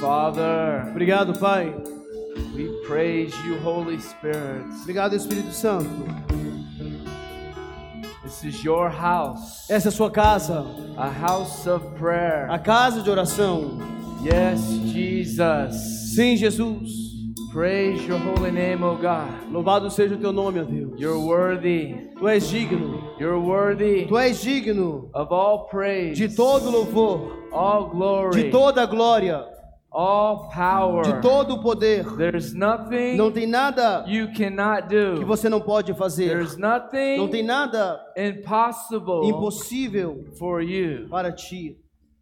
Father. Obrigado, Pai. We praise you, Holy Spirit. Obrigado, Espírito Santo. This is your house. Essa é a sua casa, A house of prayer. a casa de oração. Yes, Jesus. Sim, Jesus. Praise your holy name, O God. Louvado seja o teu nome, ó Deus. You're worthy. Tu és digno. You're worthy Tu és digno of all praise, de todo louvor, all glory, de toda glória, all power. de todo o poder. There's nothing Não tem nada you cannot que do. você não pode fazer. There's Não nothing tem nada impossible impossível for you. para ti.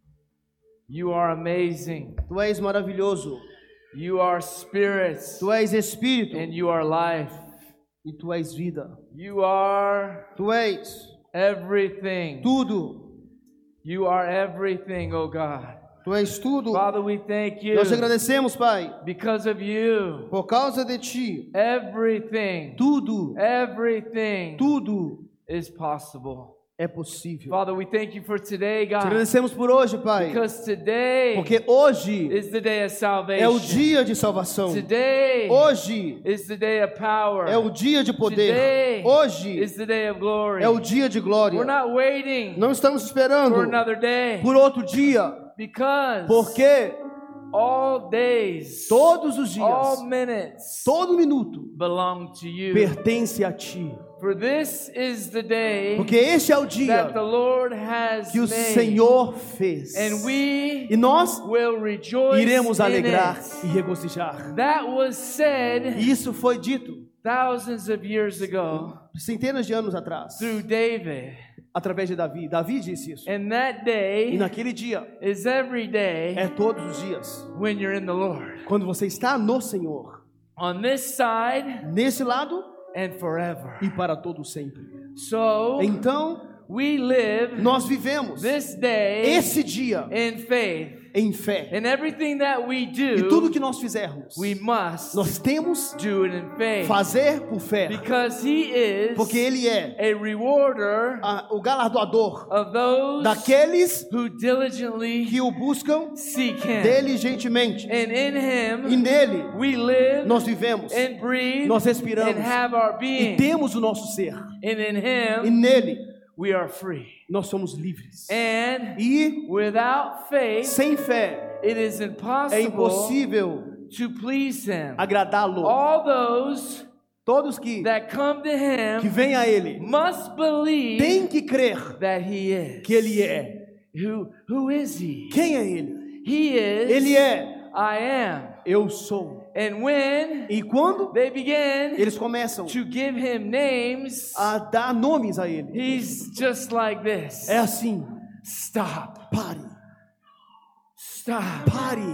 You are amazing. Tu és maravilhoso. You are spirit, Tu és espírito and you are life. e tu és vida. You are Tu és everything. tudo. You are everything, oh God. Tu és tudo. Father, we thank you. Nós te agradecemos, Pai, Because of you, por causa de ti. everything, Tudo, everything tudo is possible. é possível. Father, we thank you for today, Te God. agradecemos por hoje, Pai, Because today porque hoje is the day of é salvation. o dia de salvação. Today Hoje is the day of power. é o dia de poder. Today Hoje is the day of glory. é o dia de glória. We're not waiting Não estamos esperando for another day. por outro dia, Because porque all days, todos os all dias, minutes todo minuto belong to you. pertence a ti. For this is the day Porque este é o that dia the Lord has que o made. Senhor fez. And we E nós will rejoice iremos in alegrar it. e regozijar. That was said E isso foi dito thousands of years ago centenas de anos atrás, through David. através de Davi. Davi disse isso. And that E day naquele dia is every day é todos os dias, when you're in the Lord. quando você está no Senhor, On this side nesse lado and forever. e para todo sempre. So Então, we live nós vivemos this day esse dia in faith. em fé. And everything that we E tudo do, que nós fizermos, we must nós temos do it in faith. fazer por fé, Because He is porque Ele é a rewarder o galardoador of those daqueles who diligently que o buscam seek Him. diligentemente. And in E Him nele we live nós vivemos, and breathe nós respiramos and have our e being. temos o nosso ser. And in E Him nele we are free. nós somos livres. And E without faith, sem fé it is é impossible impossível to please Him. agradá-lo. All those Todos que that come to Him vêm a Ele must believe têm que crer that He is. que Ele é. Who is He? Quem é Ele? He is Ele é I am. eu sou. And when E quando they begin eles começam to give Him names, a dar nomes a Ele, He's just like this. é assim: Stop. pare, Stop. pare,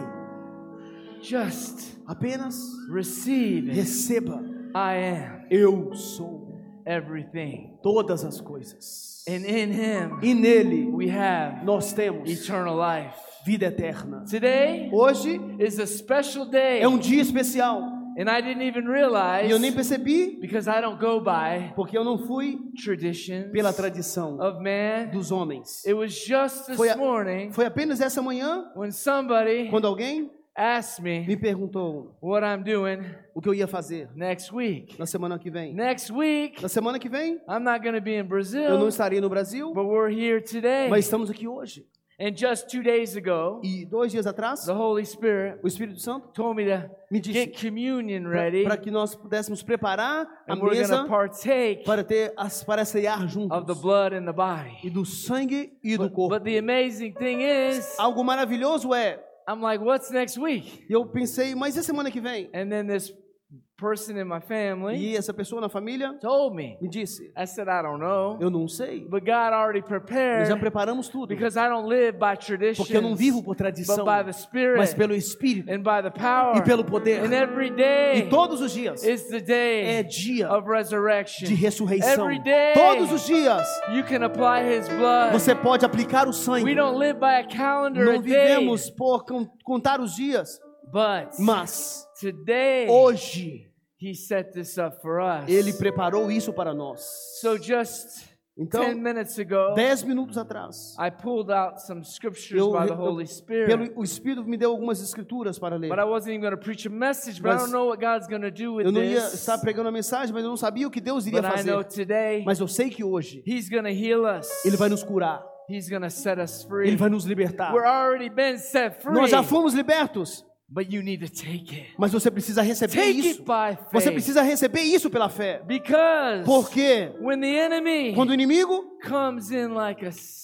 Just apenas receive it. receba. I am Eu sou everything. todas as coisas. And in Him E nele we have nós temos eternal life. vida eterna. Today Hoje is a special day. é um dia especial. And I didn't even E realize, eu nem percebi, because I don't go by porque eu não fui traditions pela tradição of man. dos homens. It was just this Foi morning Foi apenas essa manhã, when somebody quando alguém asked me me perguntou what I'm doing o que eu ia fazer next week. na semana que vem. Next week, Na semana que vem, I'm not going to be in eu não Brazil, estarei no Brasil, but we're here today. mas estamos aqui hoje. And just 2 days ago, E 2 dias atrás, the Holy Spirit o Espírito Santo told me to me disse get communion ready, para que nós pudéssemos preparar a and we're going mesa to partake para cear of the juntos, blood and the body. e do sangue e do corpo. But the amazing thing is, Algo maravilhoso é, I'm like, what's next week? e eu pensei, mas e a semana que vem? And then this person in my family E essa pessoa na família told me. me disse, I said, I don't know. eu não sei, But God already nós prepared, já preparamos tudo, because I don't live by traditions, porque eu não vivo por but tradição, by the Spirit mas pelo Espírito and by the power. e pelo poder. And every E day todos os dias is the é day dia of resurrection. de ressurreição. Every day Todos os dias you can apply His blood. você pode aplicar o We sangue. don't live by a calendar, a Não day, vivemos por contar os dias, but mas today hoje He set this up for us. Ele preparou isso para nós. So just Então, 10 minutes ago, 10 minutos atrás, I pulled out some scriptures eu, by the eu- Holy Spirit. o Espírito me deu algumas escrituras para ler. But I wasn't even going to preach a message, but I Mas don't know what God's going to do with Eu não ia this. estar pregando a mensagem, mas eu não sabia o que Deus iria But I know fazer. today, Mas eu sei que hoje He's going to heal us. Ele vai nos curar. He's going to set us free. Ele vai nos libertar. We're already been set free. Nós já fomos libertos, But you need to take it. mas você precisa receber Take isso. it by Você faith. precisa receber isso pela fé. Because Porque when the enemy quando o inimigo, comes in like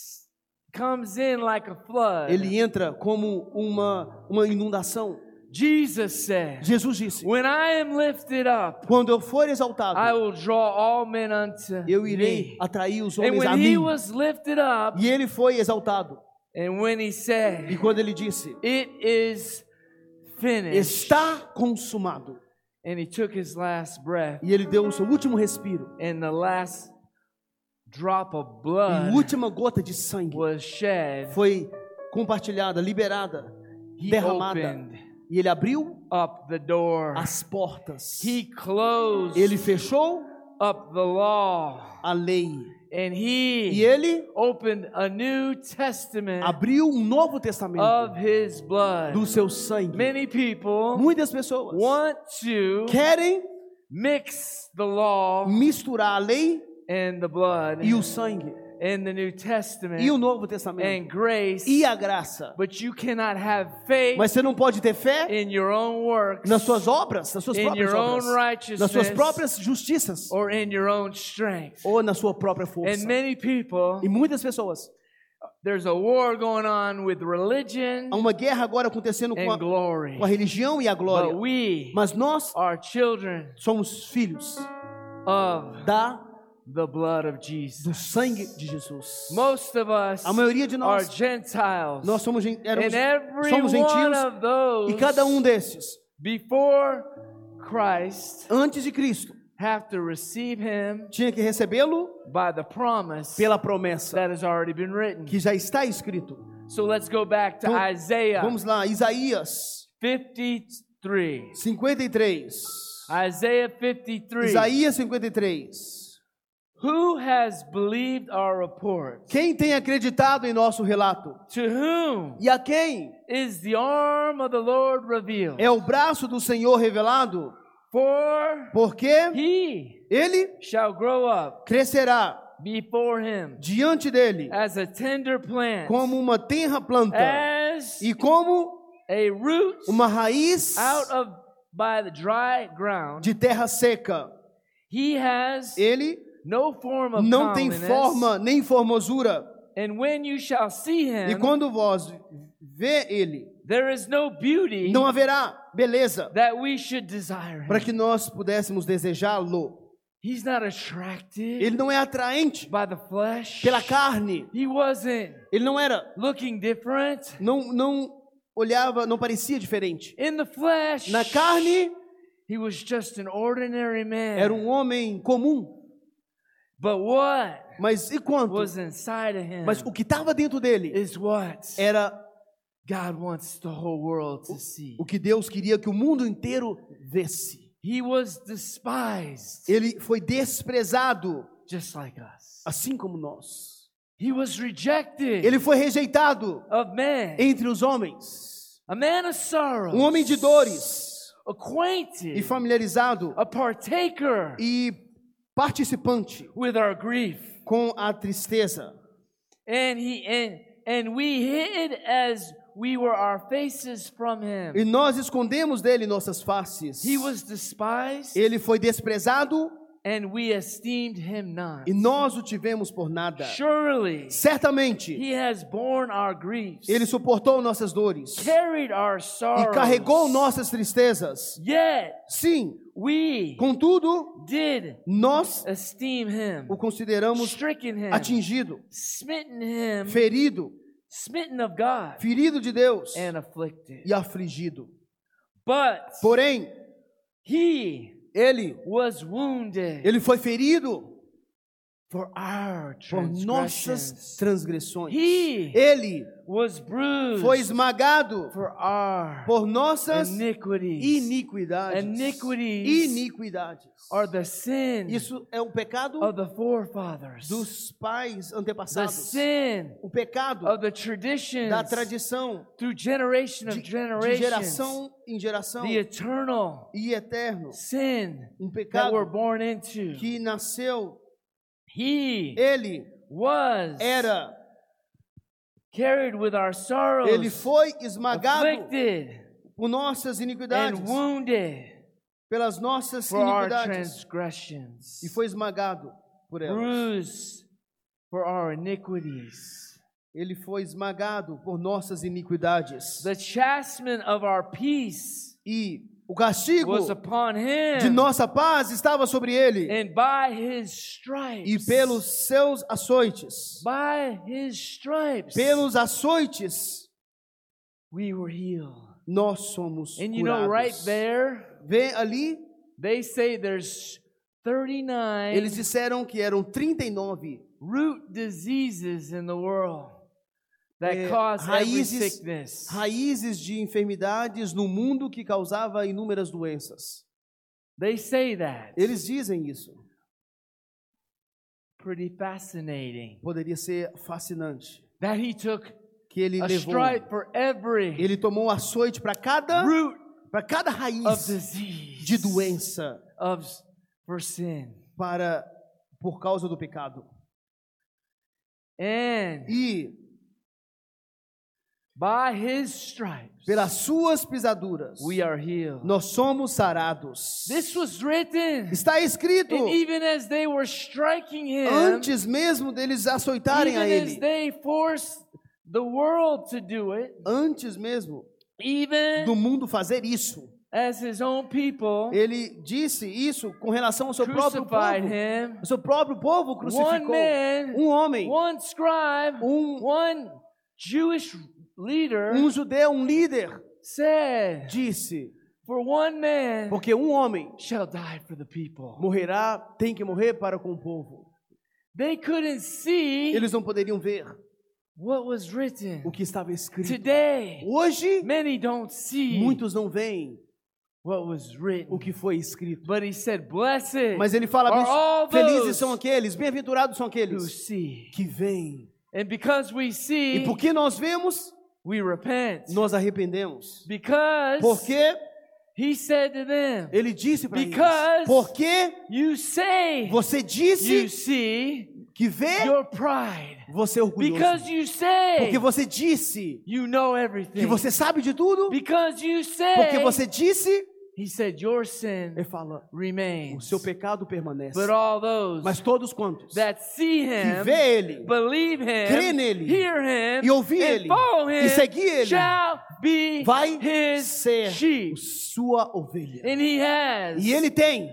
a flood, ele entra como uma inundação. Jesus said, Jesus disse: when I am lifted up, quando eu for I exaltado, will draw all men unto eu irei me. atrair os And homens a when he mim. was lifted up, E ele foi exaltado. and when he E said, quando ele disse: it is finished, está consumado. and he took his last breath, E ele deu o seu último respiro. and the last drop of E a blood última gota de sangue was shed, foi compartilhada, liberada, he derramada. opened E ele abriu up the door. as portas. He closed Ele fechou up the law, a lei. and E he ele opened a New Testament abriu um novo testamento of his blood. do seu sangue. Many people Muitas pessoas want to querem mix the law misturar a lei and the blood e o sangue and the New Testament e o Novo and Testamento grace, e a graça. but you cannot have faith Mas você não pode ter fé in your own works, nas suas obras, nas suas in próprias your own obras, nas suas righteousness, próprias justiças or in your own strength. ou na sua própria And força. many people, E muitas pessoas, there's a war going on with religion há uma guerra agora acontecendo and glory. com a religião e a glória. But we Mas nós are children somos filhos of the blood of do Jesus. sangue de Jesus. Most of us A maioria de are nós, Gentiles. nós somos, And every somos one gentios of those e cada um desses, before Christ antes de Cristo, have to receive him tinha que recebê-lo by the promise pela promessa that has already been written. que já está escrito. So let's go back to Então, Isaiah vamos lá, Isaías 53. 53. Isaiah 53. Isaías 53. Who has believed our report? Quem tem acreditado em nosso relato? To whom E a quem is the arm of the Lord revealed? é o braço do Senhor revelado? For Porque he ele shall grow up crescerá before him diante dele as a tender plant, como uma tenra planta as e como a root uma raiz out of by the dry ground. de terra seca. He has Ele no form of não tem comeliness, forma nem formosura. and when you shall see E him, quando vós vê ele, there is no beauty não haverá beleza that we should desire para him. que nós pudéssemos desejá-lo. He's not attractive Ele não é atraente by the flesh. pela carne. He wasn't Ele não era, looking different não olhava, não parecia diferente. in the flesh. Na carne, He was just an ordinary man. era um homem comum. But what Mas e quanto? was inside of him Mas o que estava dentro dele is what era God wants the whole world to see. o que Deus queria que o mundo inteiro visse. He was despised Ele foi desprezado, just like us. assim como nós. He was rejected Ele foi rejeitado of men. entre os homens. A man of sorrows. Um homem de dores Acquainted. e familiarizado A partaker e participante with our grief. com a tristeza. And we hid as we were our faces from him. E nós escondemos dele nossas faces. He was despised, Ele foi desprezado and we esteemed him not. e nós o tivemos por nada. Surely Certamente, he has borne our griefs, ele suportou nossas dores carried our e sorrows. carregou nossas tristezas. Yet Sim, we contudo, did nós esteem him, o consideramos stricken him, atingido, smitten him, ferido, smitten of God, ferido de Deus and afflicted. e afligido. But Porém, he ele was wounded foi ferido for our por nossas transgressions. transgressões. He Ele was bruised foi esmagado for our por nossas iniquities. iniquidades. Iniquities Iniquidades. are the sin Isso é o pecado of the forefathers. dos pais The antepassados. sin O pecado of the traditions da tradição through generation of de generations. geração em geração The eternal e eterno. sin Um that we're pecado born into. que nasceu. He Ele was era. carried with our sorrows, Ele foi esmagado afflicted por nossas iniquidades, and wounded pelas nossas for our iniquidades, transgressions, e foi esmagado por elas. bruised for our iniquities. Ele foi esmagado por nossas iniquidades. The chastisement of our peace E o castigo was upon him, de nossa paz estava sobre ele. and by his E stripes, pelos seus açoites, pelos açoites, we were healed. nós somos And you know, right curados. there, Vê ali, they say there's 39 eles disseram que eram 39 root diseases in the world that É, cause every raízes- sickness. raízes de enfermidades no mundo que causava inúmeras doenças. They say that. Eles dizem isso. Pretty fascinating. Poderia ser fascinante. That he took Que ele a levou, stripe for every ele tomou açoite para cada root of raiz disease, de doença for sin. por causa do pecado. And E by his stripes, pelas suas pisaduras, we are healed. nós somos sarados. This was written. Está escrito, And even as they were striking him, antes mesmo deles açoitarem even a as ele, they forced the world to do it, antes mesmo even do mundo fazer isso, as his own people ele disse isso com relação ao seu próprio crucified povo. him, O seu próprio povo one crucificou man, um homem, one scribe, one Jewish leader judeu, um líder, said, disse, for one man porque um homem shall die for the people. morrerá, tem que morrer para com o povo. They couldn't see Eles não poderiam ver what was written. o que estava escrito. Today, Hoje, many don't see muitos não veem what was written. o que foi escrito. But he said, blessed Mas ele fala, are all felizes those são aqueles, bem-aventurados são who aqueles see. que veem. And because we E see, porque nós vemos, we repent. nós arrependemos. Because Porque he said to them, ele disse para eles, Because porque you say você you disse see que vê, your pride. você é orgulhoso. Because you say Porque você disse you know que everything. você sabe de tudo. Because you say, Porque você disse, he said, your sin ele fala, o remains. seu pecado permanece. But all those Mas todos quantos that see que him, vê ele, believe crê him, nele, hear him, e ouvir and ele, follow him, e seguir ele, shall be vai his ser sheep. sua ovelha. And he has E ele tem,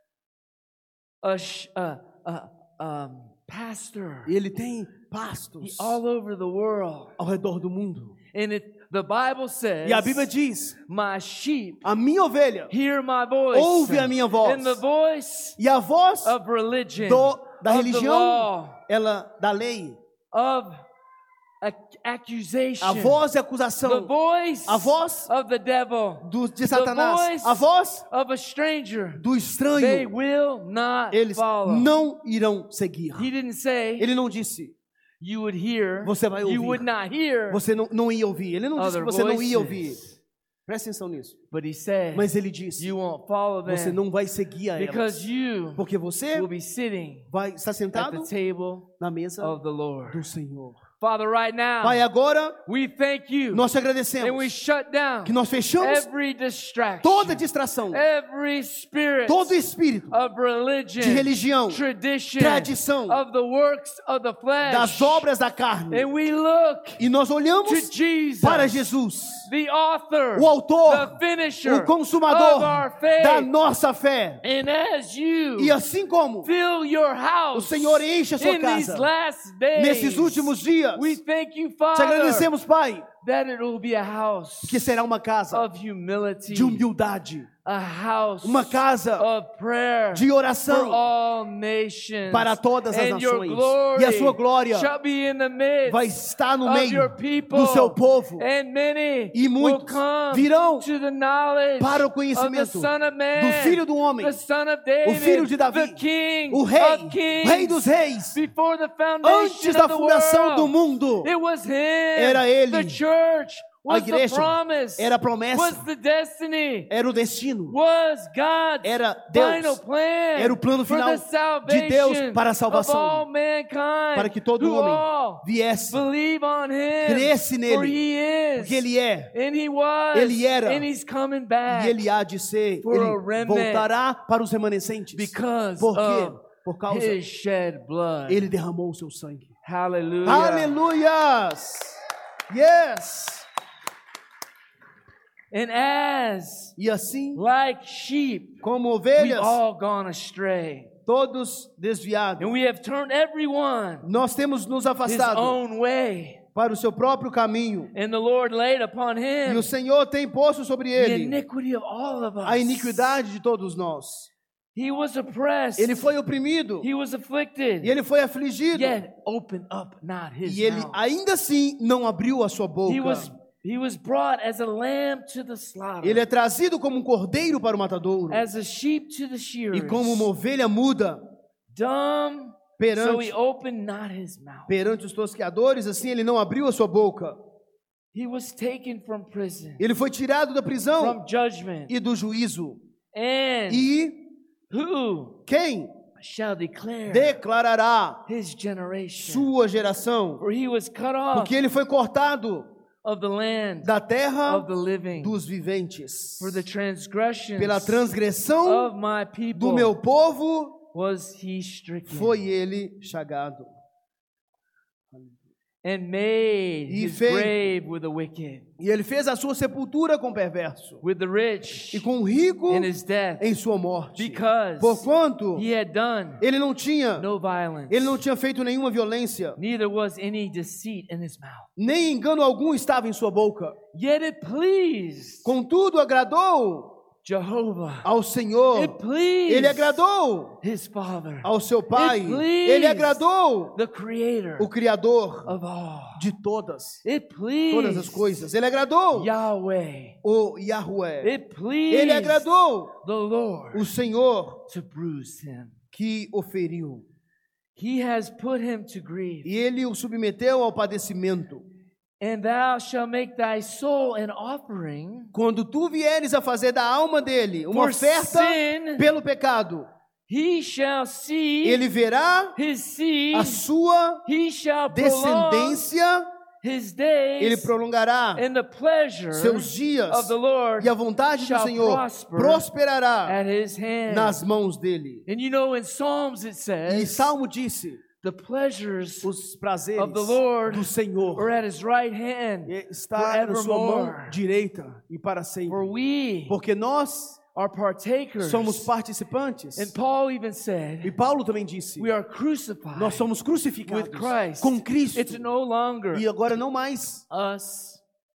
pastor e ele tem pastos all over the world. ao redor do mundo. And the Bible says, E a Bíblia diz, my sheep a minha ovelha hear my voice. ouve a minha voz. And the voice E a voz of religion, da of the religião, law, ela da lei, of accusation, a voz de the acusação, voice a voz of the devil, de Satanás, voice a voz of a stranger, do they estranho, will not eles follow. não irão seguir. He didn't say Ele não disse, you would hear, você vai you ouvir. would not hear, Você não ia ouvir. Ele não disse other que você não ia ouvir. voices. Presta atenção nisso. But he said, Mas ele disse, you won't follow them você não vai seguir a because elas. you Porque você will be sitting vai estar at sentado the table na mesa of the Lord. do Senhor. Father, right now, Pai, agora we thank you nós te and we agradecemos shut down que nós fechamos every distraction, toda distração, every spirit todo espírito of religion, de religião, tradition, tradição, of the works of the flesh. das obras da carne. And we look E nós to olhamos Jesus, para Jesus, the author, o autor, the finisher o consumador of our faith. da nossa fé. And as you E assim como fill your o house Senhor enche a sua in these casa last days, nesses últimos dias, we thank you, te Father, agradecemos, Pai, that it will be a house que será uma casa of humility, de humildade, a house uma casa of prayer de for oração all nations, para todas as and your nações. glory E a sua glória shall be in the midst vai estar no of meio your people, do seu povo. and many E will muitos come virão to the knowledge para o of the conhecimento Son of Man, do Filho do Homem, the Son of David, o Filho de Davi, the King o of Rei, Kings. dos Reis. Before the foundation Antes da of the fundação world, do mundo, it was Him. era Ele. The church A was the igreja promise, era a promessa, was the destiny, era o destino, was God's era final Deus, plan era o plano for final the salvation de Deus para a of salvação, all mankind, para que todo who homem all viesse, believe on Him, cresce for nele, He is, porque Ele é, and He was, Ele era, and He's coming back, e Ele há de ser, for a Ele remnant, voltará para os remanescentes, because porque of por causa His shed blood. Ele derramou o seu sangue. Hallelujah. Aleluias! Yes! And as E assim, like sheep, como we've ovelhas, all gone astray, todos desviados, and we have turned everyone nós temos nos his afastado own way, para o seu próprio caminho. and the Lord laid upon E Him o Senhor tem posto sobre the ele iniquity of all of us. a iniquidade de todos nós. He was oppressed, Ele foi oprimido He was afflicted, e ele foi afligido. yet opened up not His E ele mouth. ainda assim não abriu a sua boca. He was brought as a lamb to the slaughter, Ele é trazido como um cordeiro para o matadouro as a sheep to the shearers. e como uma ovelha muda Dumb, so perante, He opened not His mouth. perante os tosqueadores, assim ele não abriu a sua boca. He was taken from prison, Ele foi tirado da prisão from judgment, e do juízo. and E who quem shall declare declarará His generation? sua geração? For He was cut off Porque ele foi cortado of the land da terra of the living, dos viventes. for the transgressions Pela transgressão of my do people meu povo was He stricken, foi ele chagado. and made E His fez- grave with the wicked, E ele fez a sua sepultura com o perverso with the rich e com o rico in His death, em sua morte. because Porquanto He had done ele não tinha feito nenhuma violência, neither was any deceit in His mouth. nem engano algum estava em sua boca. Yet it pleased Contudo, agradou Jehovah, ao Senhor. it pleased Ele agradou His Father, ao seu Pai. It pleased Ele agradou the Creator o Criador of all. de todas It as pleased coisas. Ele agradou Yahweh. o Yahweh. It pleased Ele agradou the Lord o Senhor to bruise Him. que o feriu. He has put Him to grief. E ele o submeteu ao padecimento. And thou shalt make thy soul an offering Quando tu vieres a fazer da alma dele uma for oferta sin, pelo pecado, he shall see ele verá his seed, a sua he shall prolong descendência, his ele days, prolongará and the pleasure seus dias, of the Lord e a vontade do shall Senhor prosper prosperará at his hand. nas mãos dele. And you know, in Psalms it E says, Salmo disse: the pleasures os prazeres of the Lord do Senhor are at his right hand está na sua mão forevermore. direita e para For sempre. we Porque nós are partakers. somos participantes. And Paul even E said, Paulo também disse: we are crucified nós somos crucificados with Christ. com Cristo. It's no longer E agora não mais, us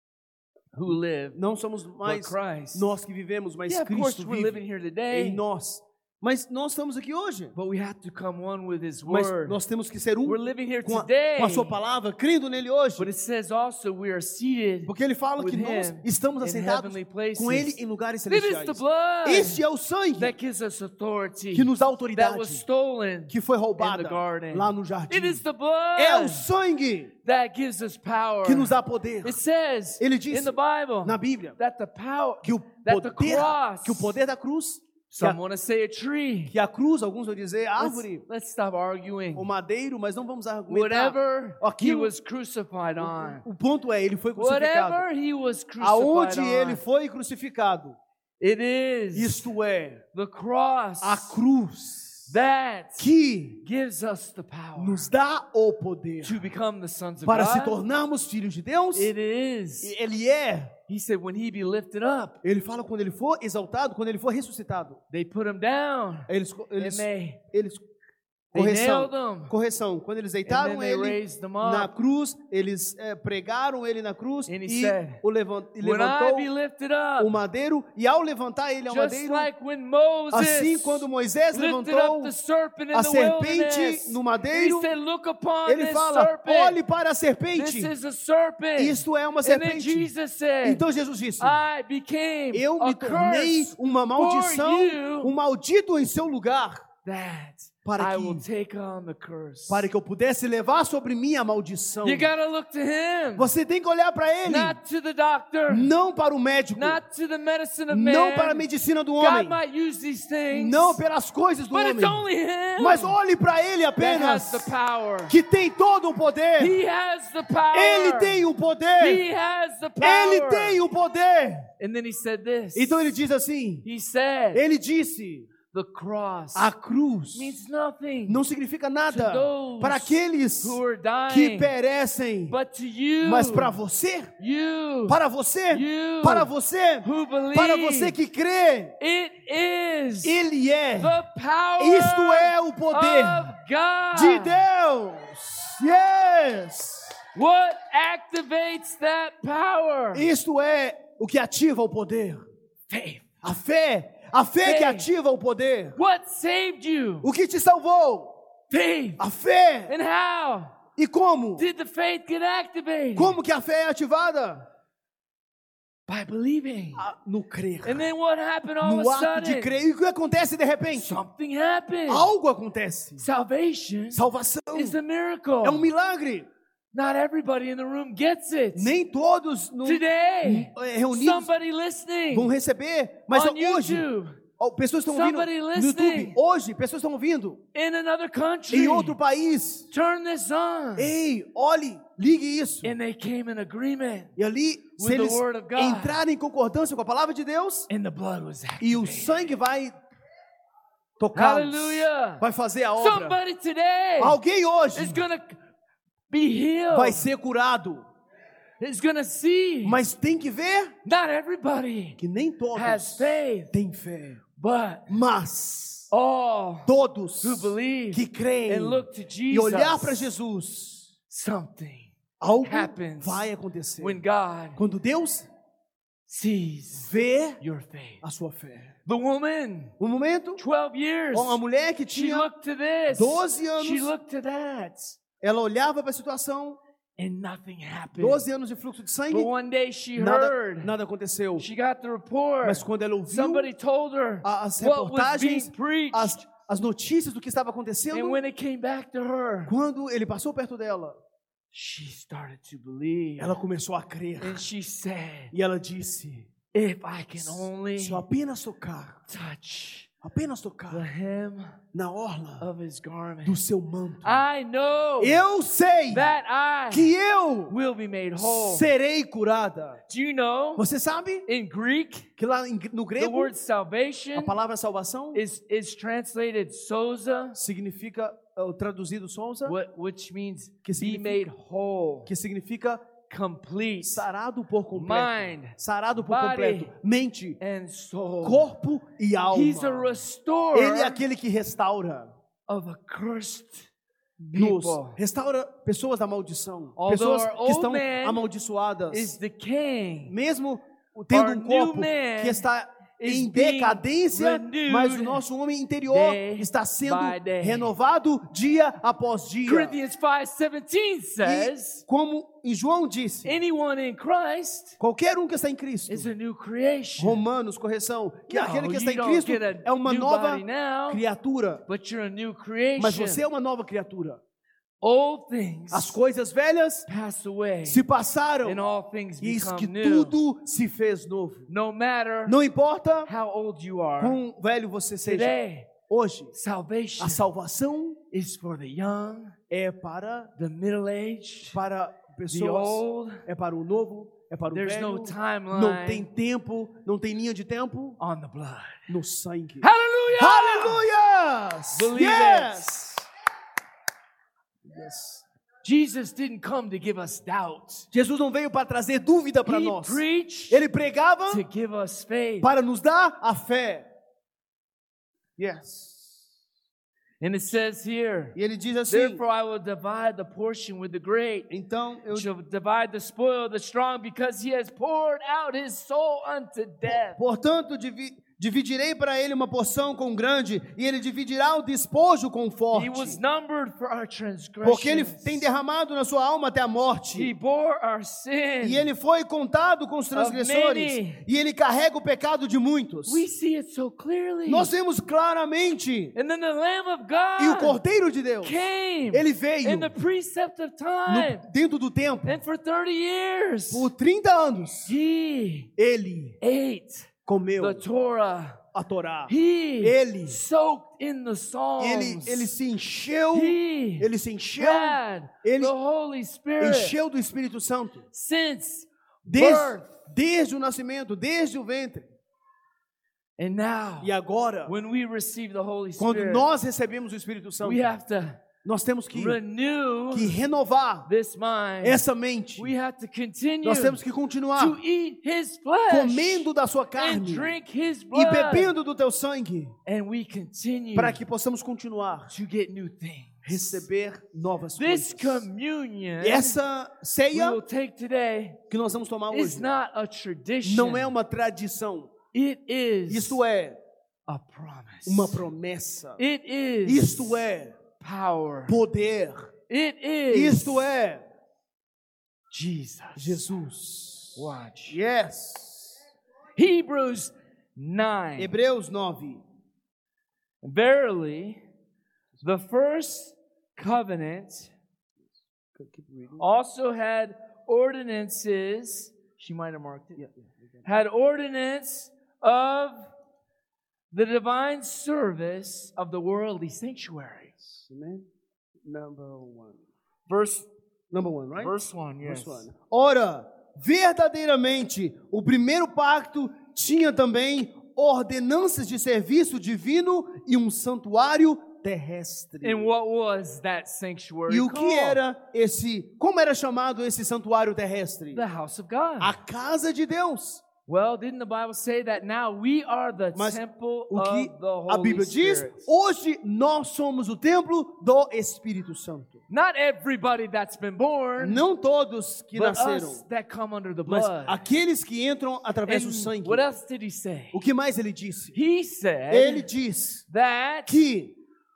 who live, não somos but mais Christ. nós que vivemos, mas Yeah, of course Cristo we're living vive here em today, nós. Mas nós estamos aqui hoje. but we have to come one with His Mas Word. nós temos que ser We're living here com today, a sua palavra, crendo nele hoje. but it says also we are seated Porque ele fala with que nós Him estamos in assentados heavenly places. com ele em lugares It is the celestiais. blood Este é o sangue that gives us authority que nos dá that autoridade, was stolen que foi in roubada the garden. lá no jardim. It is the blood É o sangue that gives us power. que nos dá poder. It says Ele diz in the Bible na Bíblia that the power, que o that the poder, cross, que o poder da cruz, some want to say a tree. que a cruz, alguns vão dizer árvore Let's stop arguing. ou madeiro, mas não vamos argumentar. Whatever he Aquilo- was crucified on, O ponto é, ele foi crucificado. whatever he was crucified Aonde ele on, foi crucificado, it is isto é, the cross a cruz that que gives us the power nos dá o poder to become the sons of para se God. tornarmos filhos de Deus. It is. Ele é. He said, when he be lifted up, Ele fala quando ele for exaltado, quando ele for ressuscitado. they put him down, Eles and they eles Correção. nailed him. Correção. Quando eles And deitaram then they ele raised him na up. cruz, eles pregaram ele na cruz And he e said, o When I levantou be lifted up, o madeiro. E ao levantar ele ao just madeiro, like when Moses assim quando Moisés lifted levantou up the serpent in a the serpente wilderness, no he madeiro, said, look upon ele this fala, serpent. olhe para a This serpente. is a serpent. Isto é uma And then serpente. Jesus said, Então Jesus disse, I became eu a me tornei curse uma maldição, you, um maldito em seu lugar, that para I will que, take on the curse. para que eu pudesse levar sobre mim a maldição. You gotta look to him, Você tem que olhar para ele, not to the doctor, não para o médico, not to the medicine of não man. para a medicina do God homem, might use these things, não pelas coisas do but it's homem, only him mas olhe para ele that apenas, has the power. que tem todo o poder. He has the power. Ele tem o poder. He has the power. Ele tem o poder. And then he said this. Então ele diz assim, He said, ele disse, the cross a cruz means nothing não significa nada to those para aqueles who are que dying, perecem, but to you, mas para você, you, para você, you para você, who believe, para você que crê, it is ele é, the power isto é o poder of God. de Deus. Yes. What activates that power? Isto é o que ativa o poder. Faith. A fé que Fé. ativa o poder. What saved you? O que te salvou? Faith. A fé. And how E como? did the faith get activated? Como que a fé é ativada? By believing. No crer. And then what happened all of No a ato de sudden? crer. E o que acontece de repente? Something happened. Algo acontece. Salvation Salvação is a miracle. é um milagre. Not everybody in the room gets it. Nem todos Today, reunidos somebody listening vão receber. Mas on hoje, YouTube, pessoas estão ouvindo somebody no listening YouTube. Hoje, pessoas estão ouvindo in another country. em outro país. Turn this on. Ei, olhe, ligue isso. And they came in agreement. E ali, with se eles the word of God. entrarem em concordância com a palavra de Deus, And the blood was e o activated. sangue vai tocá-los, Hallelujah. vai fazer a obra. Somebody today Alguém hoje is going to be healed. vai ser curado, Is going to see. mas tem que ver Not everybody que nem todos has faith, têm fé, but mas all todos who believe que creem and look to e olhar para Jesus, Jesus, something algo happens vai acontecer. when God Quando Deus sees vê your faith. a sua fé. The woman, Um momento, 12 years, uma mulher que she tinha looked to this, 12 anos, she looked to that, ela olhava para a situação, and nothing happened. 12 anos de fluxo de sangue, But one day she nada, heard, nada aconteceu. she got the report, Mas quando ela ouviu somebody told her as what was being reportagens, preached. as notícias do que estava And acontecendo, when it came back to her, quando ele passou perto dela, she started to believe. ela começou a crer. And she said, E ela disse, if I can only se eu apenas tocar the hem na orla of his garment, do seu manto, I know eu sei that I que eu will be made whole. serei curada. Do you know, Você sabe in Greek, que lá no the grego, word a salvation palavra salvação is translated soza, significa, o traduzido sonsa, which means Que be significa- made whole, que significa complete, sarado por completo. mind, Sarado por body, completo. Mente, and soul. corpo e alma. He's a restorer Ele é aquele que restaura. of a cursed Nos people. restaura pessoas da maldição. Although Pessoas our que old estão man amaldiçoadas. Is decaying. Mesmo tendo Our um new corpo man que está is em being decadência, renewed mas o nosso homem interior day está sendo by day. renovado dia após dia. Corinthians 5:17 E says, como em João disse, anyone in Christ qualquer um que está em Cristo, is a new creation. Romanos, correção, que No, aquele que está you em don't Cristo get a é uma new nova body now, criatura, but you're a new creation. mas você é uma nova criatura. Old things As coisas velhas pass away, se passaram and all things e eis que become new. tudo se fez novo. No matter Não importa how old you are, quão velho você seja, today, hoje salvation a salvação is for the young, é para the middle-aged, the pessoas, old. é para o novo, é para o There's velho. no timeline Não tem tempo, não tem linha de tempo on the blood. no sangue. Hallelujah! Aleluia! Believe Yes! Yes. Jesus didn't come to give us doubt. Jesus não veio para trazer dúvida para He nós. preached Ele pregava to give us faith. para nos dar a fé. Yes. And it says here, E ele diz assim: therefore I will divide the portion with the great, então eu shall divide the spoil of the strong, because he has poured out his soul unto death. Portanto, dividirei para ele uma porção com o grande, e ele dividirá o despojo com o forte. He was numbered for our Porque ele transgressions. tem derramado na sua alma até a He morte. bore our sin. E ele foi contado com os transgressores. many. E ele carrega o pecado de muitos. We see it so clearly. Nós vemos claramente. And then the Lamb of E o God Cordeiro de Deus, came ele veio in the precept of time. dentro do tempo. And for 30 years, Por 30 anos, he ele ate comeu the Torah. a Torá. He Ele- soaked in the Psalms. Ele se encheu, He ele se encheu, had ele the Holy Spirit encheu do Espírito Santo. since Desde, birth. desde o nascimento, desde o ventre. And now, E agora, when we receive the Holy quando Spirit, nós recebemos o Espírito Santo, we have to nós temos que renew renovar this mind. essa mente. We have to continue Nós temos que to continuar eat His flesh comendo da sua and carne drink His e blood. bebendo do teu sangue, And we continue para que possamos continuar to get new things. receber novas This coisas. communion E essa we ceia will take today que nós vamos tomar is hoje not a tradition. não é uma tradição. It is Isto é a promise. uma promessa. It is Isto é power. poder. It is Isto é Jesus. Jesus. Watch. Yes. Hebrews 9. Hebreus 9. Verily, the first covenant also had ordinances. She might have marked it. Had ordinance of the divine service of the worldly sanctuary. Amen. Number 1. Verse Number 1, right? verse 1, yes. Verse 1. Ora, verdadeiramente, o primeiro pacto tinha também ordenanças de serviço divino e um santuário terrestre. And what was that sanctuary E o que called? era como era chamado esse santuário terrestre? The house of God. A casa de Deus. Well, didn't the Bible say that now we are the Mas temple o que of the a Holy Bíblia diz, Spirit? hoje nós somos o templo do Espírito Santo. Not everybody that's been born, Não todos que but nasceram, us that come under the mas blood. aqueles que entram através do And sangue. what else did he say? O que mais ele disse? He said Ele diz that que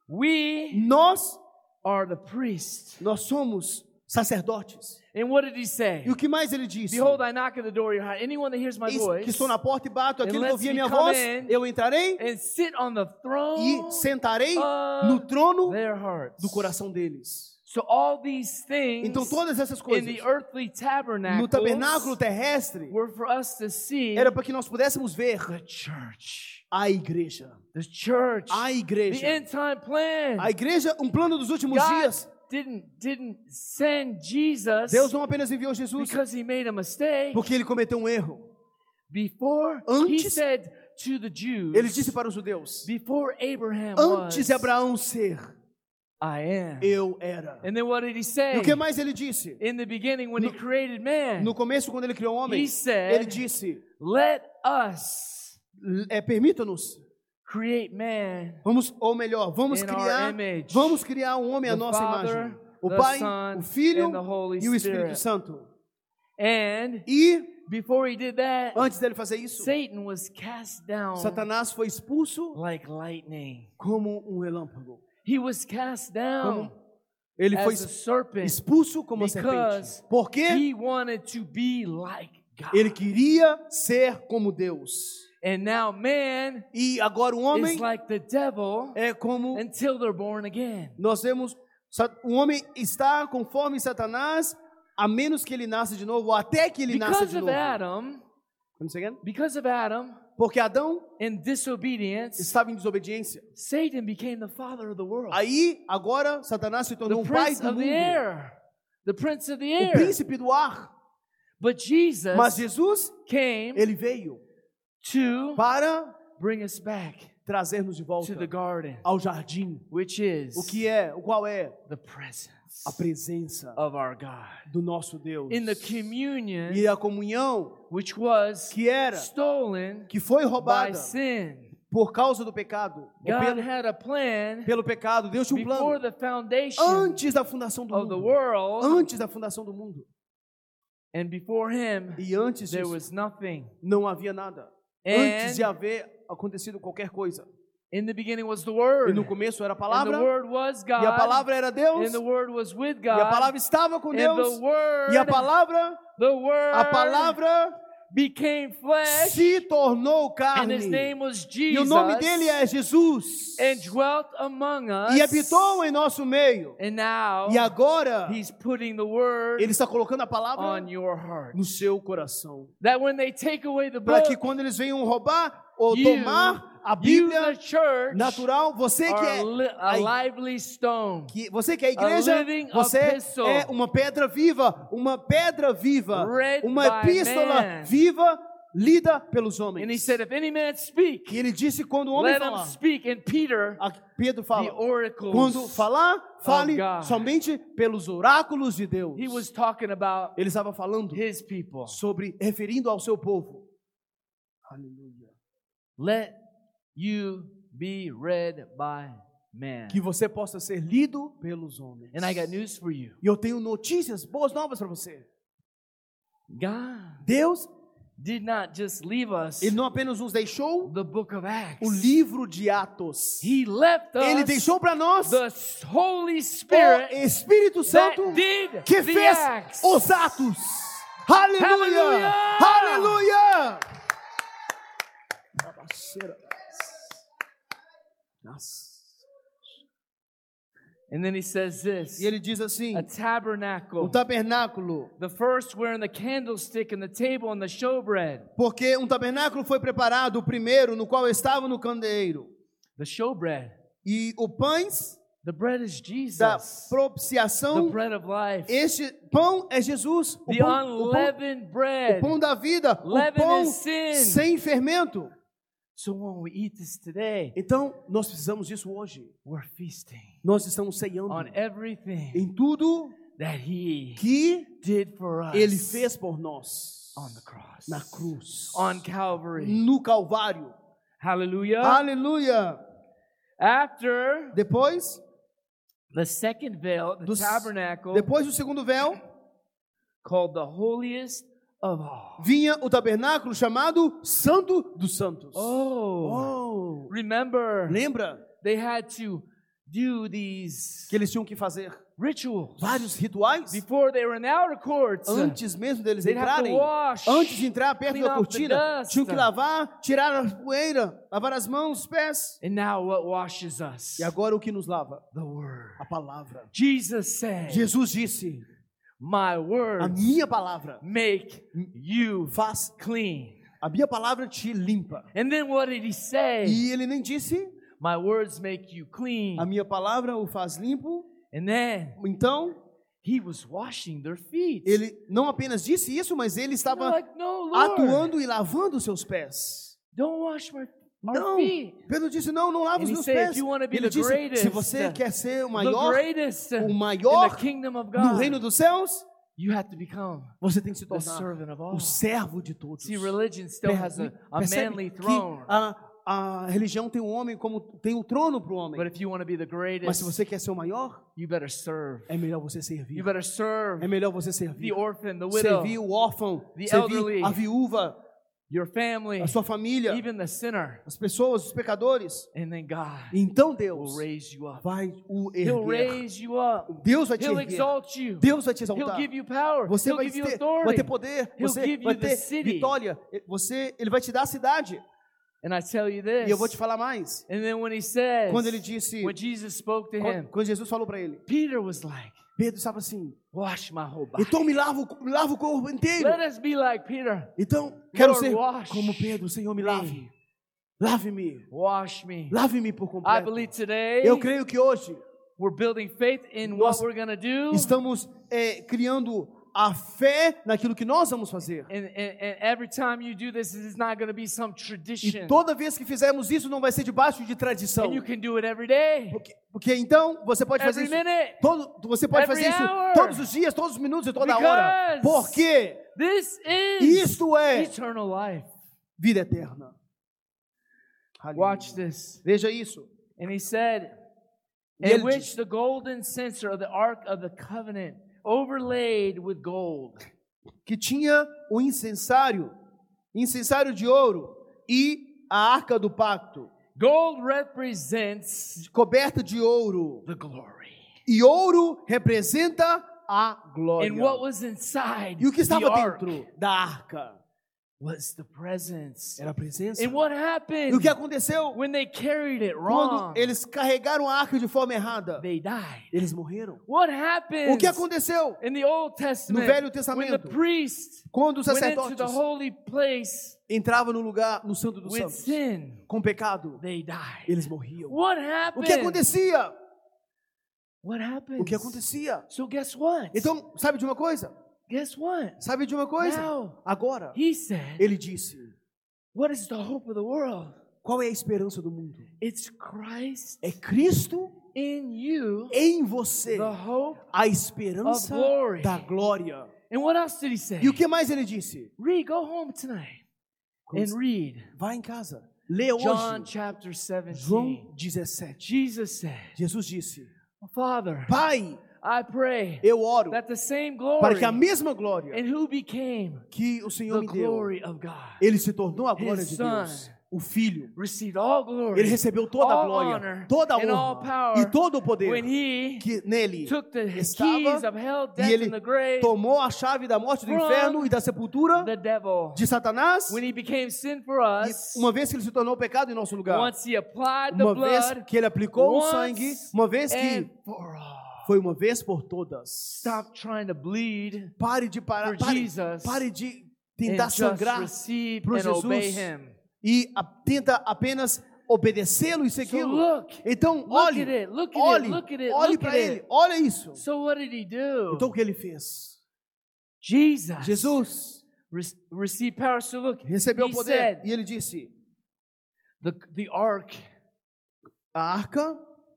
we nós are the priests. somos sacerdotes. And what did he say? E o que mais ele disse? Behold, I knock at the door of your heart. Anyone that hears my Eis voice que estou na porta e bato, aquele que lets ouvir a me minha come voz, in eu entrarei and sit on the throne e sentarei of no trono their hearts. do coração deles. So all these things Então todas essas in coisas the earthly no tabernacles tabernáculo terrestre were for us to see era para que nós pudéssemos ver the church. a igreja. The church. A The igreja. end time plan. A igreja, um plano dos últimos God dias. didn't send Jesus Deus não apenas enviou Jesus because he made a mistake. porque ele cometeu um erro. Before he Antes, said to the Jews, Ele disse para os judeus: before Abraham antes was, de Abraão ser, I am. eu era. And then what did he say? E o que mais ele disse? In the beginning when he created man, No começo, quando ele criou o homem, he said, ele disse: let us permita-nos, create man ou melhor, vamos in our criar, image. vamos criar um homem à The nossa Father, imagem. O the Pai, Son, o Filho and the Holy e o Espírito Spirit. Santo. And E before he did that, antes dele fazer isso, Satan was cast down Satanás foi expulso like lightning. como um relâmpago. He was cast down Ele foi as a serpent expulso como a because serpente. Porque he wanted to be like God. ele queria ser como Deus. And now man E agora o homem is like the devil é como until they're born again. nós vemos, o homem está conforme Satanás, a menos que ele nasça de novo, ou até que ele nasça Because de of novo. Adam, Vamos seguir? because of Adam Porque Adão in disobedience, estava em desobediência. Satan became the father of the world. Aí, agora, Satanás se The tornou o pai prince do of the mundo. air. The prince of the O air. príncipe do ar. But Jesus Mas Jesus, came ele veio to para bring us back trazer-nos de to volta the garden, ao jardim. which is O qual é? the presence A presença of our God. do nosso Deus. In the communion E a comunhão which was que era, stolen que foi by roubada sin. por causa do pecado, ou God had a plan pelo pecado, Deus tinha um before plano the foundation antes da fundação do of the mundo. world, Antes da fundação do mundo. and before Him, E antes there disso, was nothing. não havia nada. Antes de haver acontecido qualquer coisa. In the beginning was the E Word, no começo era a and palavra, the Word was e a God, palavra era Deus, and the Word was with e a God, palavra estava com and Deus, the Word, e a palavra became flesh, se tornou and His carne. name was E o nome dele Jesus, é Jesus. and dwelt among us. E habitou em nosso meio. And now E agora, He's putting the Word ele está colocando a palavra on your heart. no seu coração. That when they take away the Para book, que quando eles venham roubar ou you, tomar a you, Bíblia the church, natural, você que are a é lively stone, você que é a igreja, living você epistle, é uma pedra viva, read uma by epístola man. viva lida pelos And He homens. said, if any man speak, E ele disse quando o homem let him falar, speak. And Peter, Pedro the fala, oracles, quando falar, fale God. somente pelos oráculos de Deus. he was talking about Ele estava falando His people. sobre, referindo ao seu povo. Aleluia. Let you be read by man. Que você possa ser lido pelos homens. And I got news for you. E eu tenho notícias, boas novas para você. God Deus, did not just leave us Ele não apenas nos deixou the book of o Acts. livro de Atos. He left Ele us deixou para nós the Holy o Spirit Espírito Santo that did que the fez Acts. os atos. Aleluia! Aleluia! Nossa. And then he says this, E ele diz assim: a tabernacle. o tabernáculo, The first wearing the candlestick and the table and the showbread. porque um tabernáculo foi preparado, o primeiro, no qual estava no candeeiro. The showbread. E o pães The bread is da Jesus. The propiciação, bread of life. este pão é Jesus. O The pão, unleavened o bread. pão da vida, o Leaven pão is sin. sem fermento. So when we eat this today, Então, nós precisamos disso hoje. we're feasting Nós estamos ceando on everything em tudo that He que did for us Ele fez por nós on the cross, na cruz, on Calvary. no Calvário. Hallelujah. Aleluia! After Depois, the second veil, the tabernacle, depois do segundo véu, called the holiest of all. vinha o tabernáculo chamado Santo dos Santos. Oh, Oh. remember, Lembra they had to do these que eles tinham que fazer rituals vários rituais before they were in the outer courts. antes mesmo deles They'd have to entrarem? wash, Antes de entrar perto clean da off the cortina, dust. tinham que lavar, tirar a poeira, lavar as mãos, os pés. And now what washes us? E agora o que nos lava? The word. A palavra. Jesus said, Jesus disse: my a words minha palavra make you faz, clean. a minha palavra te limpa. And then what did he say? E ele nem disse: My words make you clean. a minha palavra o faz limpo. And then Então, he was washing their feet. ele não apenas disse isso, mas ele They're estava like, no, Lord, atuando e lavando os seus pés. don't wash our Não, feet. Pedro disse: não lava And os he meus said, pés. if you want to be Ele the disse: greatest, se você quer ser o the maior greatest in maior the kingdom of no God, reino dos céus, you have to become você tem que se the tornar servant of all. o servo de todos. See, religion still has a Percebe manly que throne. a religião tem um homem como tem o trono para o homem. But if you want to be the Mas se greatest, você quer ser o maior, you better serve. é melhor você servir. You better serve É melhor você servir. the orphan, the widow, Servir o órfão, the servir elderly, a viúva, your family, a sua família, even the sinner. as pessoas, os pecadores. And then God Então will Deus raise you up. vai o He'll erguer. raise you up. Deus vai te He'll erguer. exalt you. Deus vai te He'll exaltar. give you power. Você He'll vai give you ter authority. poder, He'll você give vai you the ter city. vitória. Ele vai te dar a cidade. And I tell you E eu vou this. te falar mais. And then when he says, Quando ele disse, when Jesus spoke to him, quando Jesus falou para ele, Peter was like, Pedro estava assim: wash my whole body. então me lava o corpo inteiro. Let us be like Peter. Então, quero Lord, ser wash como Pedro. Senhor, me lave. me. Lave-me. Wash me. Lave-me por I completo. believe today Eu creio que hoje we're building faith in Nós what we're going to do. estamos criando a fé naquilo que nós vamos fazer. And every time you do this, it's not going to be some E tradition. toda vez que fizermos isso, não vai ser debaixo de tradição. And you can do it every day, Porque então você pode fazer every isso. minute. Você pode Every fazer isso hour. todos os dias, todos os minutos e toda Because hora. Porque This is isto é eternal life. vida eterna. Watch this. Veja isso. And he said, E in ele which disse, the golden censer of the ark of the covenant overlaid with gold. que tinha o incensário de ouro e a arca do pacto, Gold represents coberta de ouro. the glory. E ouro representa a glória. And what was inside E o que the estava ark dentro da arca? was the presence. Era a presença. And what E o happened que aconteceu? when they carried it Quando wrong? eles carregaram a arca de forma errada, They died. eles morreram. What O happened que aconteceu? in the Old No Testament Velho when the Testamento, priest quando os went into the sacerdotes holy place entravam no lugar, no Santo dos with Santos, sin? com pecado, They died. eles morriam. What O happened? que acontecia? What happened? O que acontecia? So guess what? Então, sabe de uma coisa? Guess what? Sabe de uma coisa? Now, Agora, he said, ele disse, what is the hope of the world? qual é a esperança do mundo? It's Christ É Cristo in you, em você, the hope. a esperança of glory. da glória. And what else did he say? E o que mais ele disse? Read, go home tonight and read Vai em casa, lê John hoje, chapter 17. João 17. Jesus said, Jesus disse, Father, Pai, I pray eu oro that the same para glory que a mesma glória and who became que o Senhor the me deu, glory of God ele se tornou a glória His de Son Deus, o Filho. received all glory, Ele recebeu toda a all glória, honor, toda a and all honra power e todo o poder when he que nele took the keys estava, of hell, e death, ele and the grave, tomou a chave da morte, do from inferno e da sepultura the devil. de Satanás. When he became sin for E us, uma vez que ele se tornou pecado em nosso lugar, once he applied the uma vez blood, que ele aplicou o once sangue, uma vez and que for all. foi uma vez por todas. Stop trying to bleed Pare de parar, for Jesus pare de and tentar just sangrar receive pro and obey Jesus him. e tenta apenas obedecê-lo e So segui-lo. look, Então look olhe, at it, look at olhe, it, look at it, olhe look para at ele, it. olha isso. So what did he do? Então o que ele fez? Jesus Jesus received power. So look, recebeu o he poder said, e ele disse: the ark, a arca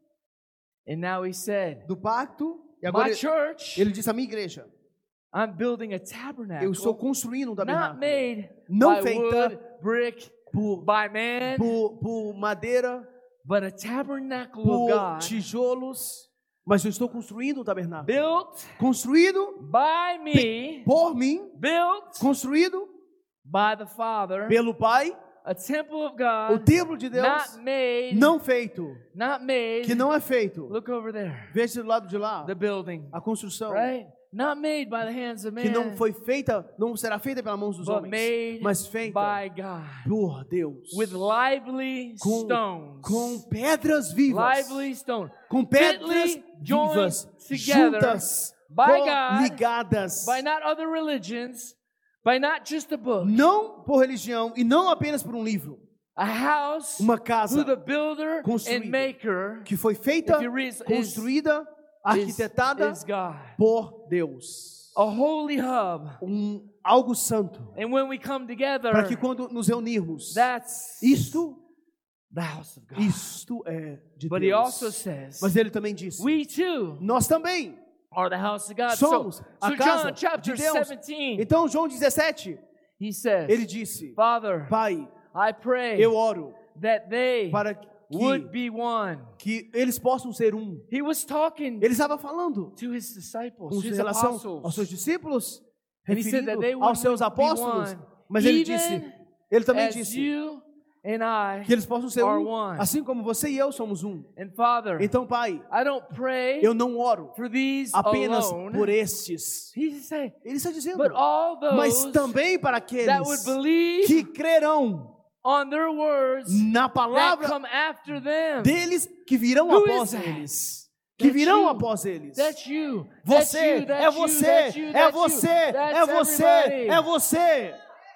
and now he said, do pacto, e agora my church, ele disse: a minha igreja, I'm building a eu estou tabernacle, construindo um not tabernáculo, made não by feita wood, brick, por, by man, por madeira, but a tabernacle of por God, tijolos, mas eu estou construindo um tabernáculo, built construído by me, por mim, built construído by the Father, pelo Pai, a temple of o God, templo de Deus, not made, não feito, not made. que não é feito. Look over there, Veja do lado de lá, the building, a construção, right? Not made by the hands of que não man, foi feita, não será feita pelas mãos dos but homens, made mas feita by God, por Deus, with lively com stones, pedras vivas, lively stone, com pedras fitly joined vivas, together juntas, by God, ligadas, by not other religions, by not just a book, não por religião e não apenas por um livro, a house uma casa who the builder construída, and maker que foi feita, if you read, construída, arquitetada is God, por Deus, a holy hub. algo santo, And when we come together, para que quando nos reunirmos, that's isto the house of God. Isto é de But he also Deus. says, Mas ele também disse, we too nós também are the house of God. somos So a casa John chapter de Deus. 17, Então João 17, he says, ele disse, Father, Pai, I pray eu oro that they para would be one. que eles possam ser um. He was talking Ele estava falando to his disciples, com his relação apostles. aos seus discípulos, And he said that they referindo would aos seus be apóstolos. one, Mas ele even disse, ele também as disse you and I que eles possam ser are um, one. assim como você e eu somos um. And Father, Então, Pai, I don't pray eu não oro for these apenas alone. por estes. He said, Ele está dizendo, but all mas those também para that would aqueles believe que crerão on their words na that palavra come after them. deles que virão Who após is that? eles. Que That's virão you. após eles. That's you. Você, That's you. That's é você, you. That's you. é That's você, you. é That's você, everybody. é você.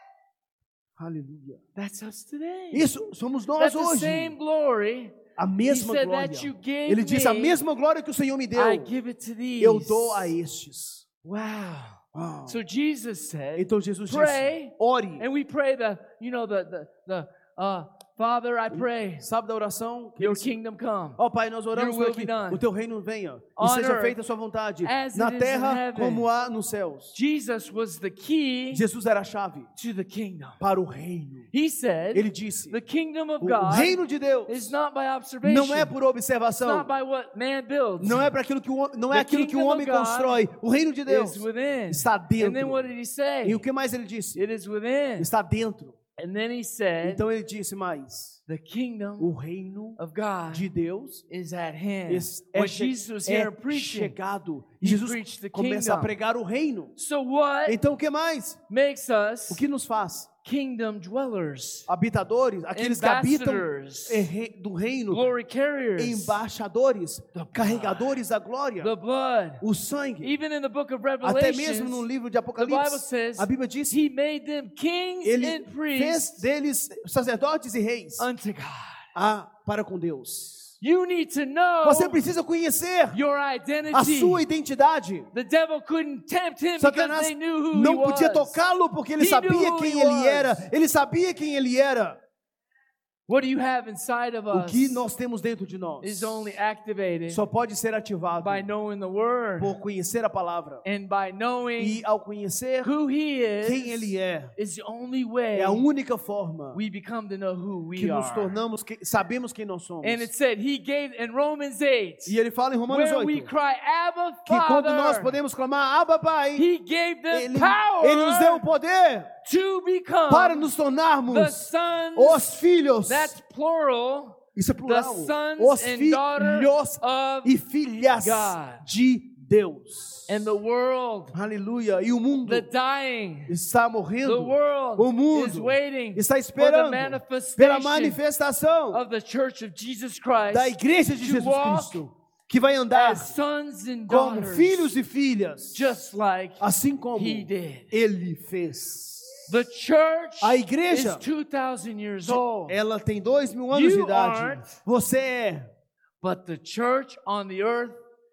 Aleluia. That's us today. Isso somos nós That's the hoje. same glory. A mesma He said glória. that you gave Ele disse, a me, mesma glória que o Senhor me deu, I give it to these. eu dou a estes. Wow. Uau. So Jesus said, Então Jesus pray, disse, ore. and we pray the Father, I pray Sabe da oração? your kingdom come. Ó Pai, nós oramos Your will para que be done. o teu reino venha e On seja earth, feita a sua vontade, as na it is in terra heaven. como há nos céus. Jesus was the key Jesus era a chave to the kingdom. para o reino. He said, Ele disse, the kingdom of o God reino de Deus is not by observation. não é por It's observação, not by what man builds. não é para aquilo que não é The aquilo que o kingdom homem of God constrói. O reino de Deus It's within. está And then dentro. what did he say? E o que mais ele disse? It is within. Está dentro. And then he said, Então ele disse mais, the kingdom o reino of God de Deus is at hand. é When Jesus was here preaching, chegado. E he Jesus preached the começa a kingdom. pregar o reino. So what Então o que mais? makes us O que nos faz? kingdom dwellers, Habitadores, aqueles que habitam ambassadors, do reino, glory carriers, embaixadores, blood. carregadores da glória, the blood. o sangue. Even in the book of Até mesmo no Revelation, livro de the Bible Apocalipse, says a Bíblia diz he made them kings ele and fez priests deles sacerdotes e reis unto God. para com Deus. You need to know Você precisa conhecer your a identity. sua identidade. The devil couldn't tempt him because Satanás they knew who he não podia was. tocá-lo porque ele He sabia knew who quem he ele was. era. Ele sabia quem ele era. What do you have inside of O us que nós temos dentro de nós is only activated só pode ser ativado by knowing the word por conhecer a palavra. and by knowing E ao conhecer who he quem ele is. é, Is the only way é a única forma we become to know who que we nos are. tornamos, sabemos quem nós somos. And it said he gave in Romans 8, E ele fala em Romanos where we 8 cry Abba que quando nós Father, podemos clamar Abba Pai, he gave them ele nos deu o power poder to become para nos the tornarmos sons. os filhos. That's plural. Isso é The plural. sons Os and daughters filhos of e filhas God. de Deus. And the world, Aleluia. E o mundo the dying, está the morrendo. world O mundo is waiting está for the esperando pela manifestation manifestação of the Church of Jesus Christ da igreja de to Jesus walk Cristo, que vai andar as sons and como daughters, filhos e filhas, just like assim como he did. ele fez. The church A is igreja, 2,000 years old, ela tem 2.000 anos de You idade. aren't. Você é. but the church on the earth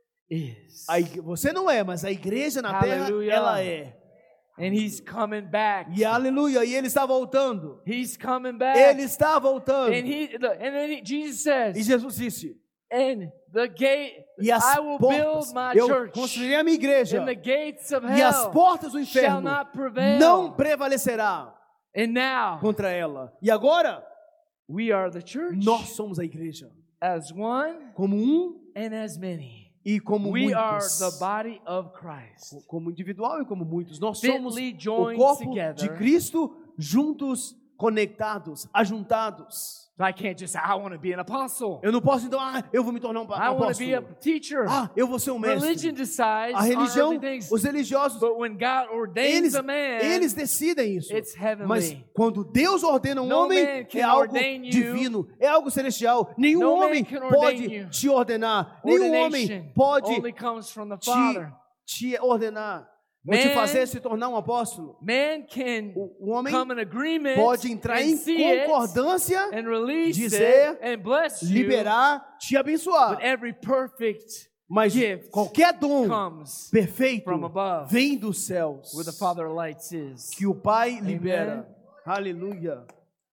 is. Você não é, mas a igreja na terra, Hallelujah. ela é. And he's coming back. E aleluia, e ele está voltando. He's coming back. Ele está voltando. And then Jesus says, E Jesus disse: and the gate, e as I will portas, build my eu church, construirei a minha igreja, and the gates of e as hell portas do shall inferno not prevail. não prevalecerá And now, contra ela. E agora, we are the church nós somos a igreja, as one como and as many. e como We are muitos. the body of Christ. Como individual e como muitos. Nós somos Fitly o joined corpo together. de Cristo, juntos, conectados, ajuntados. So I can't just say, I want to be an apostle. Eu não posso então, eu vou me tornar um I want to be a apóstolo. teacher. Eu vou ser um mestre. Religion decides A on religião, earthly things. os religiosos, But when God ordains eles, a man, eles decidem isso. it's heavenly. Mas quando Deus ordena um No homem, man can é algo ordain you. divino, é algo celestial. Nenhum No man homem can ordain pode you. te ordenar. Nenhum homem Ordination pode only comes from the Father. te ordenar. Ou te Man- fazer se tornar um apóstolo. Man can O homem come in agreement pode entrar and em see it concordância, and release dizer, it and bless you. liberar, te abençoar. But every perfect Mas gift qualquer dom comes perfeito from above, vem dos céus, where the Father lights is. que o Pai libera. Aleluia.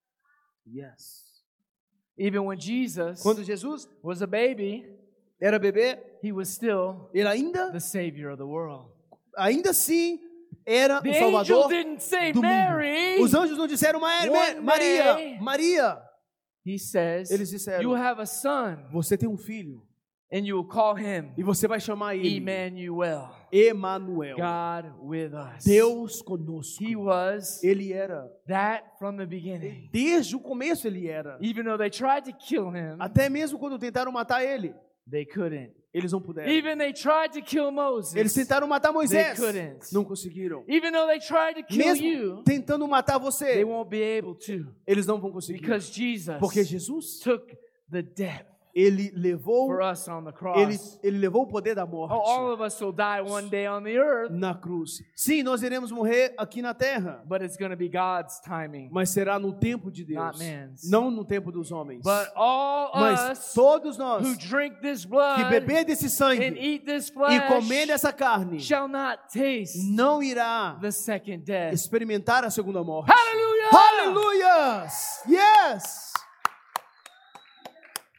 Yes. Even when Jesus Quando Jesus was a baby, era bebê, he was still ele ainda the Savior of the world. assim era The o angel Salvador didn't say, do Mary. mundo. Os anjos não disseram One Maria, day, Maria. He says, Eles disseram, you have a son, você tem um filho and you will call him e você vai chamar ele Emmanuel, Emanuel. God with us. Deus conosco. He was Ele era. that from the beginning. Desde o começo ele era. Even though they tried to kill him, Até mesmo quando tentaram matar ele, they couldn't. eles não puderam. Even they tried to kill Moses, Eles tentaram matar Moisés, They couldn't. não conseguiram. even though they tried to kill Mesmo you, tentando matar they você, won't be able to, eles não vão conseguir. because Jesus Porque Jesus, took the death ele levou, for us on the cross. ele levou o poder da morte Oh, all of us will die one day on the earth, na cruz. Sim, nós iremos morrer aqui na terra, but it's going to be God's timing, mas será no tempo de Deus, not man's. não no tempo dos homens. But all Mas us todos nós who drink this que blood beber desse and sangue eat this e flesh comer dessa carne shall not taste não irá the second death. experimentar a segunda morte. Hallelujah! Aleluias! Yes!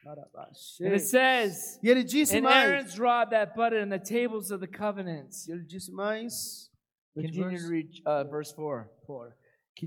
And it says, E ele disse and mais. Aaron's rod that budded and the tables of the covenants. Ele disse mais. Continue to read verse 4. Que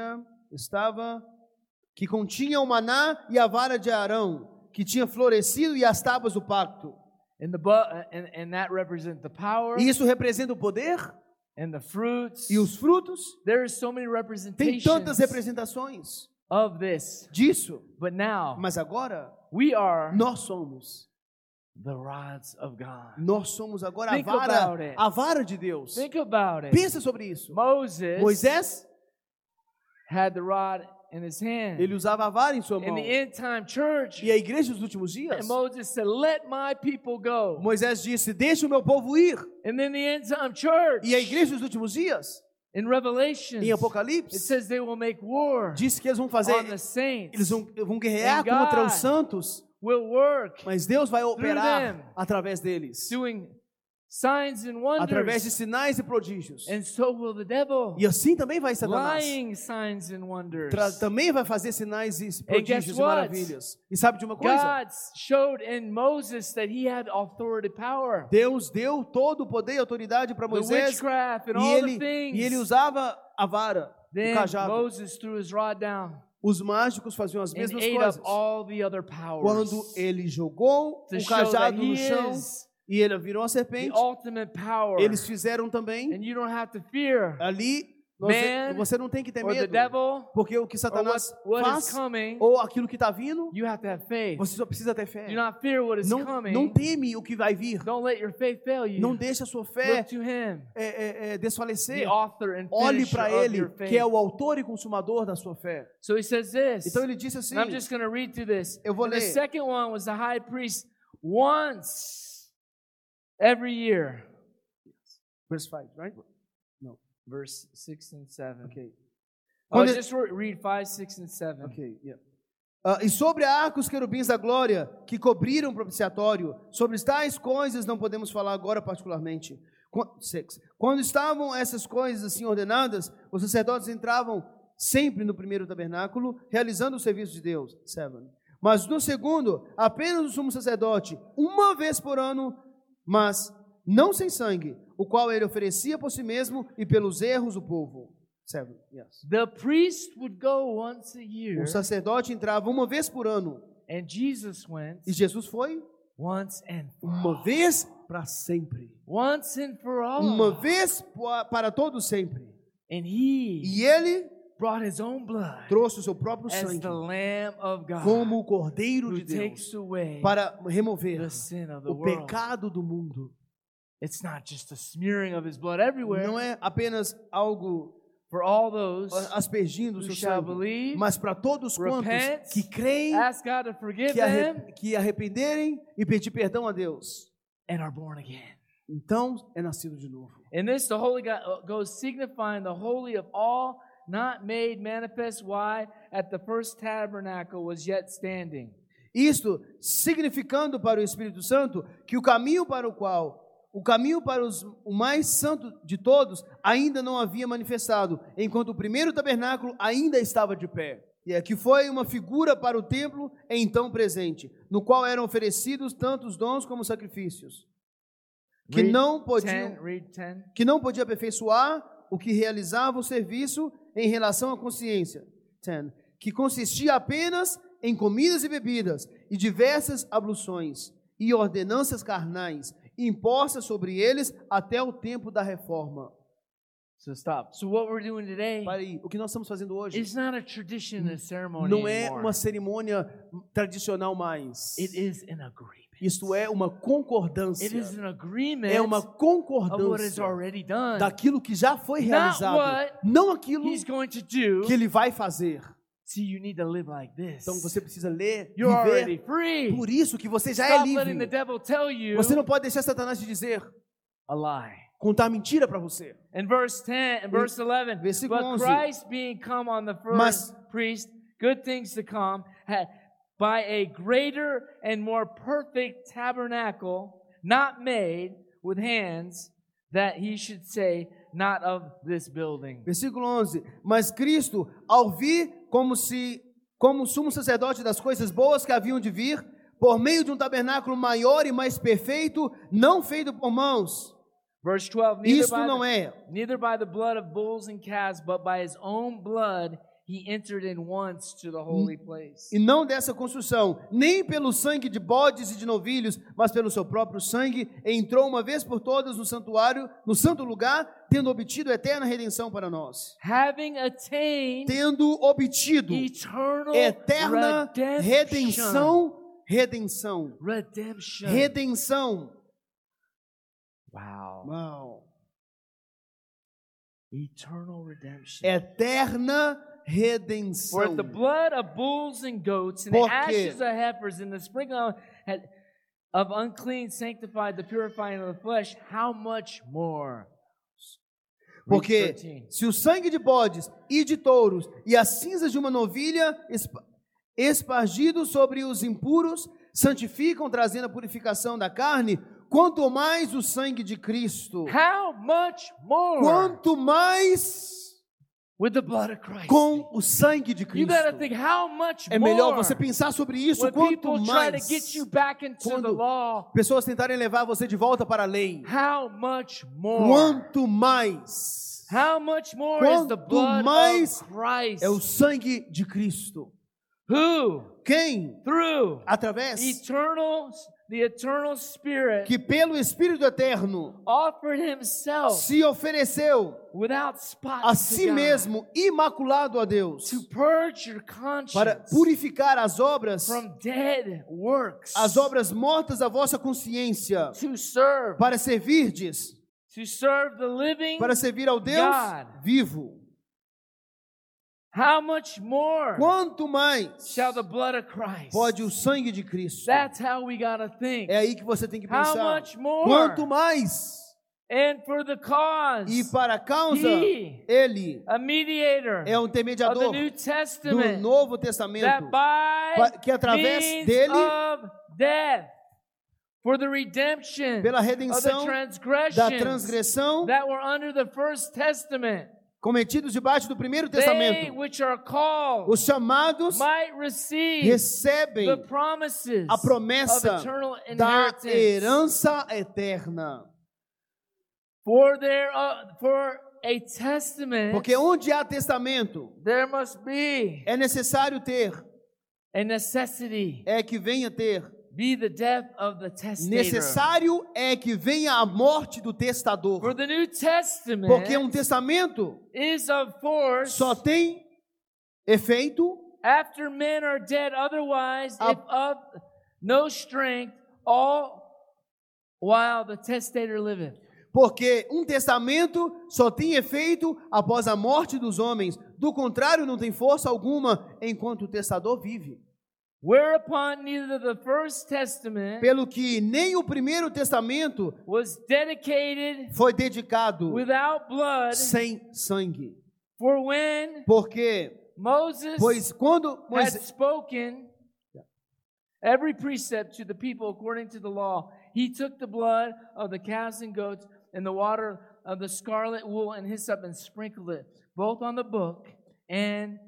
continha o maná e a vara de Arão, que tinha florescido e as tábuas do pacto. And that represents the power E isso representa o poder and the fruits. e os frutos. There are so many Tem representations tantas representações of this. disso. But now Mas agora we are nós somos. the rods of God. Nós somos agora Think about it. a vara de Deus. Think about it. Pensa sobre isso. Moisés, had the rod in his hand. ele usava a vara em sua In mão. the end time church, E a igreja dos últimos dias, and Moses said, "Let my people go." Moisés disse, deixa o meu povo ir. And then the end time church, E a igreja dos últimos dias, in Revelation, em it Apocalipse, says they will make war disse que eles vão fazer, on the saints. eles vão guerrear And contra God os santos, will work mas Deus vai operar them. através deles, doing signs and através de wonders. sinais e prodígios. And so will the devil. E assim também vai Satanás. Lying signs and wonders. Também vai fazer sinais e prodígios e what? maravilhas. E sabe de uma coisa? God showed in Moses that he had authority power. Deus deu todo o poder e autoridade para The Moisés witchcraft and e all the ele, things. e ele usava a vara, o Then cajado. Moses threw his rod down Os mágicos faziam as and mesmas ate coisas. up all the other powers. Quando ele jogou To o show that cajado he no chão is e ele virou a the serpente, ultimate power. eles fizeram também And you don't have to fear ali. Man Você não tem que ter or the medo, devil porque o que or Satanás what is faz coming. ou aquilo que está vindo, You have to have faith. você só precisa ter fé. Do not fear what is Não coming. teme o que vai vir. Don't let your faith fail you. Não deixe a sua fé Look to him, desfalecer. the author and Olhe finisher para of ele, your faith. que é o autor e consumador da sua fé. So he says this. Então ele disse assim, And I'm just going to read through this. Eu vou And the ler. second one was the high priest once every year. verse 5, right? Verse 6 and 7. Okay. Oh, Quando- just read 5, 6, and 7. Okay, yeah. E sobre a arca os querubins da glória que cobriram o propiciatório, sobre tais coisas não podemos falar agora particularmente. 6. Quando estavam essas coisas assim ordenadas, os sacerdotes entravam sempre no primeiro tabernáculo, realizando o serviço de Deus. 7. Mas no segundo, apenas o sumo sacerdote, uma vez por ano, mas não sem sangue, o qual ele oferecia por si mesmo e pelos erros do povo. 7. Yes. The priest would go once a year, O sacerdote entrava uma vez por ano. and Jesus went E Jesus foi once and for uma vez para sempre. once and for all. Uma vez para todo sempre. And he E ele brought his own blood trouxe o seu próprio as sangue the Lamb of God como o Cordeiro who de Deus takes away para remover the sin of the o world. pecado do mundo. It's not just a smearing of his blood everywhere. Não é apenas algo For all those aspergindo o who seu shall sangue, believe, mas para todos quantos repent, que creem, ask God to forgive que, them, que arrependerem e pedir perdão a Deus. and are born again. Então é nascido de novo. In this, the Holy God goes signifying the holy of all, not made manifest. Why? At the first tabernacle was yet standing. Isto significando para o Espírito Santo que o caminho para o mais santo de todos ainda não havia manifestado, enquanto o primeiro tabernáculo ainda estava de pé. E aqui foi uma figura para o templo então presente, no qual eram oferecidos tanto os dons como os sacrifícios, que não podia aperfeiçoar o que realizava o serviço em relação à consciência. 10. Que consistia apenas em comidas e bebidas e diversas abluções e ordenanças carnais impostas sobre eles até o tempo da reforma. So stop. So what we're doing today Para aí, o que nós estamos fazendo hoje is not a tradition and a ceremony não é anymore. uma cerimônia tradicional mais. It is an agreement. Isto é uma concordância. It is an agreement É uma of what is concordância already done. daquilo que já foi Not realizado, what não aquilo He's going to do. que ele vai fazer. See, you need to live like this. Então você precisa ler, You're already viver. free. Por isso que você já é Stop letting the livre. devil tell you Você não pode deixar Satanás te dizer, a lie. contar mentira para você. In verse 10 and verse 11, Versículo but 11. Christ being come on the first priest, good things to come, had by a greater and more perfect tabernacle, not made with hands, that he should say, not of this building. Versículo 11. Mas Cristo, ao vir como sumo sacerdote das coisas boas que haviam de vir, por meio de um tabernáculo maior e mais perfeito, não feito por mãos. Verse 12, Isto não é. neither by the blood of bulls and calves, but by his own blood he entered in once to the holy place. E não dessa construção, nem pelo sangue de bodes e de novilhos, mas pelo seu próprio sangue, entrou uma vez por todas no santuário, no santo lugar, tendo obtido eterna redenção para nós. Having attained Tendo obtido eternal eterna redenção, redemption. redenção. Wow. Uau. Eternal redemption. Eterna redenção. For if the blood of bulls and goats and the Porque- ashes of heifers and the sprinkling of unclean sanctified the purifying of the flesh, how much more? Read Porque 13. se o sangue de bodes e de touros e as cinzas de uma novilha espargidos sobre os impuros santificam, trazendo a purificação da carne, quanto mais o sangue de Cristo, How much more quanto mais with the blood of Christ? com o sangue de You Cristo. got to think how much É more melhor você pensar sobre isso. when Quanto people try to mais get you back into the quando law. pessoas tentarem levar você de volta para a lei. How much more? Quanto mais How much more is the Quanto blood mais of Christ? é o sangue de Cristo. Who, Quem? through Através the eternal Spirit, que pelo Espírito Eterno offered himself se ofereceu without spot a to si God, mesmo, imaculado a Deus, to purge your para conscience purificar as obras from dead works, mortas da vossa consciência, to serve para servirdes, the living para servir ao Deus God. vivo. How much more Quanto mais shall the blood of Christ? pode o sangue de Cristo? That's how we gotta think. É aí que você tem que How pensar. much more? Quanto mais. And for the cause, E para a causa, He, Ele a mediator é um of the intermediador New do Testament, Novo that Testamento, by que através means dele, of death, for the redemption pela of the redenção da transgressions transgressão that were under the first testament, cometidos debaixo do primeiro they testamento, which are called os chamados might receive recebem the promises a promessa of eternal da inheritance. herança eterna. For a testament, Porque onde há testamento, there must be é necessário ter, a necessity, é que venha ter. be the death of the testator. Necessário é que venha a morte do For testador. the New Testament Porque um testamento is of force só tem efeito after men are dead, otherwise, A- if of no strength, all while the testator liveth. porque um testamento só tem efeito após a morte dos homens. Do contrário, não tem força alguma enquanto o testador vive. Whereupon neither the first testament Pelo que nem o primeiro testamento was dedicated foi dedicado without blood, sem sangue. for when Porque, Moses pois quando had Moisés, spoken every precept to the people according to the law, he took the blood of the calves and goats and the water of the scarlet wool and hyssop and sprinkled it both on the book and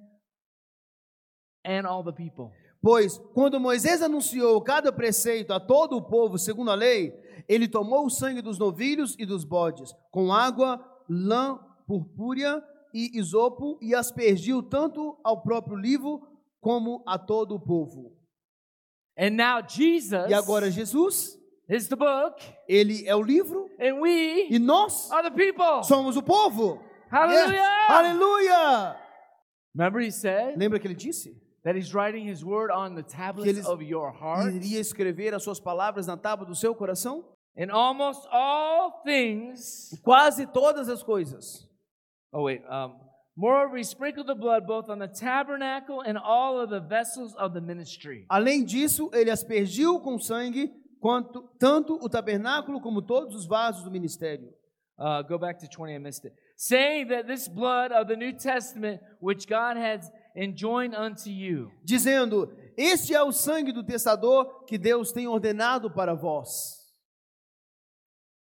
all the people. Pois, quando Moisés anunciou cada preceito a todo o povo segundo a lei, ele tomou o sangue dos novilhos e dos bodes, com água, lã purpúrea e isopo, e aspergiu tanto ao próprio livro como a todo o povo. And now Jesus E agora Jesus, is the book, ele é o livro, and we e nós are the people. somos o povo. Hallelujah! Yes. Aleluia! Remember he said Lembra que ele disse? that he's writing his word on the tablets eles- of your heart. Iria escrever as suas palavras na tábua do seu coração? In almost all things. Quase todas as coisas. Oh wait. Moreover, he sprinkled the blood both on the tabernacle and all of the vessels of the ministry. Além disso, ele aspergiu com sangue tanto o tabernáculo como todos os vasos do ministério. Go back to 20, I missed it. Saying that this blood of the New Testament, which God has enjoined unto you. Dizendo, este é o sangue do testador que Deus tem ordenado para vós.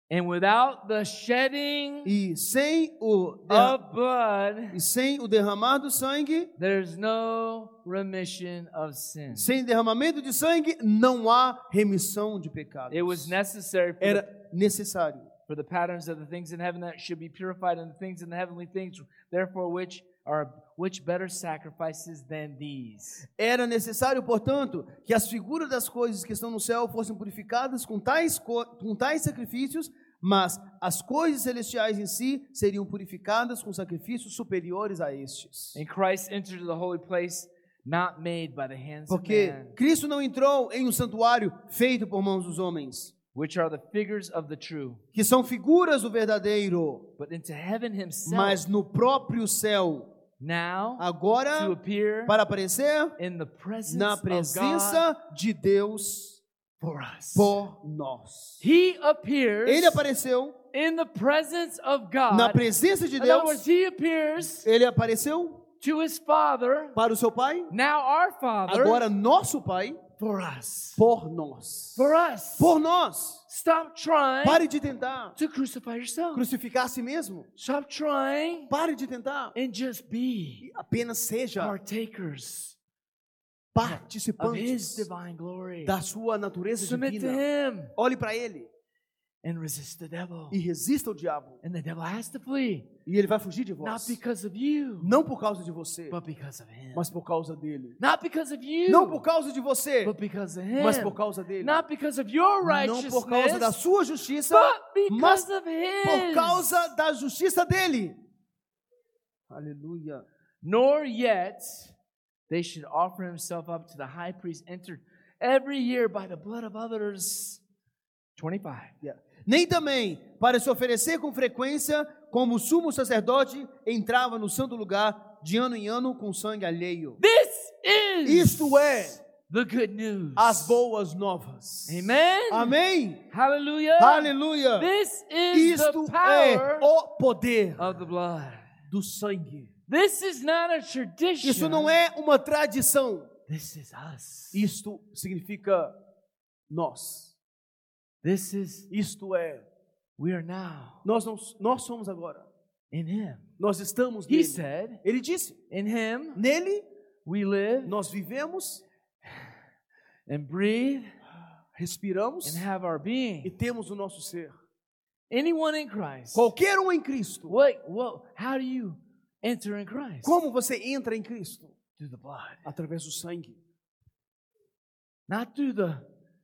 And without the shedding E sem o of blood, derramar do sangue, there's no remission of sin. sem derramamento de sangue, não há remissão de pecados. It was necessary Era necessário for the patterns of the things in heaven that should be purified, and the things in the heavenly things, therefore which better sacrifices than these? Era necessário, portanto, que as figuras das coisas que estão no céu fossem purificadas com tais sacrifícios, mas as coisas celestiais em si seriam purificadas com sacrifícios superiores a estes. And Christ entered the holy place not made by the hands of Porque man, Cristo não entrou em um santuário feito por mãos dos homens, which are the figures of the true, que são figuras do verdadeiro, but into heaven himself, mas no próprio céu, now to agora appear para aparecer in the presence na of God presença de Deus for us. por nós. He appears Ele apareceu in the presence of God. na presença de In other words, Deus, he appears ele apareceu to his Father, para o seu Pai, now our Father, agora nosso Pai, for us. por nós. For us. Por nós. Stop trying Pare de tentar to crucify yourself. crucificar a si mesmo. Stop trying Pare de tentar. and just be Apenas seja partakers of His participantes divine glory. da sua natureza Submit to divina. Him Olhe para Ele and resist the devil. e resista ao diabo. And the devil has to flee, E ele vai fugir de not vós. because of you, Não por causa de você, but because of Him. mas por causa dele. Not because of you, Não por causa de você, but because of Him. mas por causa dele. Not because of your Não por causa da righteousness, sua justiça, but mas because of por His. causa da justiça dele. Aleluia. Nor yet they should offer himself up to the high priest entered every year by the blood of others. 25. Nem também para se oferecer com frequência, como o sumo sacerdote entrava no santo lugar de ano em ano com sangue alheio. This is Isto é the good news. as boas novas. Amen. Amém. Hallelujah. Aleluia. This is Isto the é power o poder of the blood. do sangue. This is not a tradition. Isso não é uma tradição. This is us. Isto significa nós. Isto é, We are now nós somos agora. in Him. Nós estamos He nele. said, Ele disse, in Him nele we live nós vivemos, and breathe respiramos and have our e being. temos o nosso ser. Anyone in Christ. Qualquer um em Cristo. How do you enter in Christ? Como você entra em Cristo? Through the blood. Através do sangue. Not through the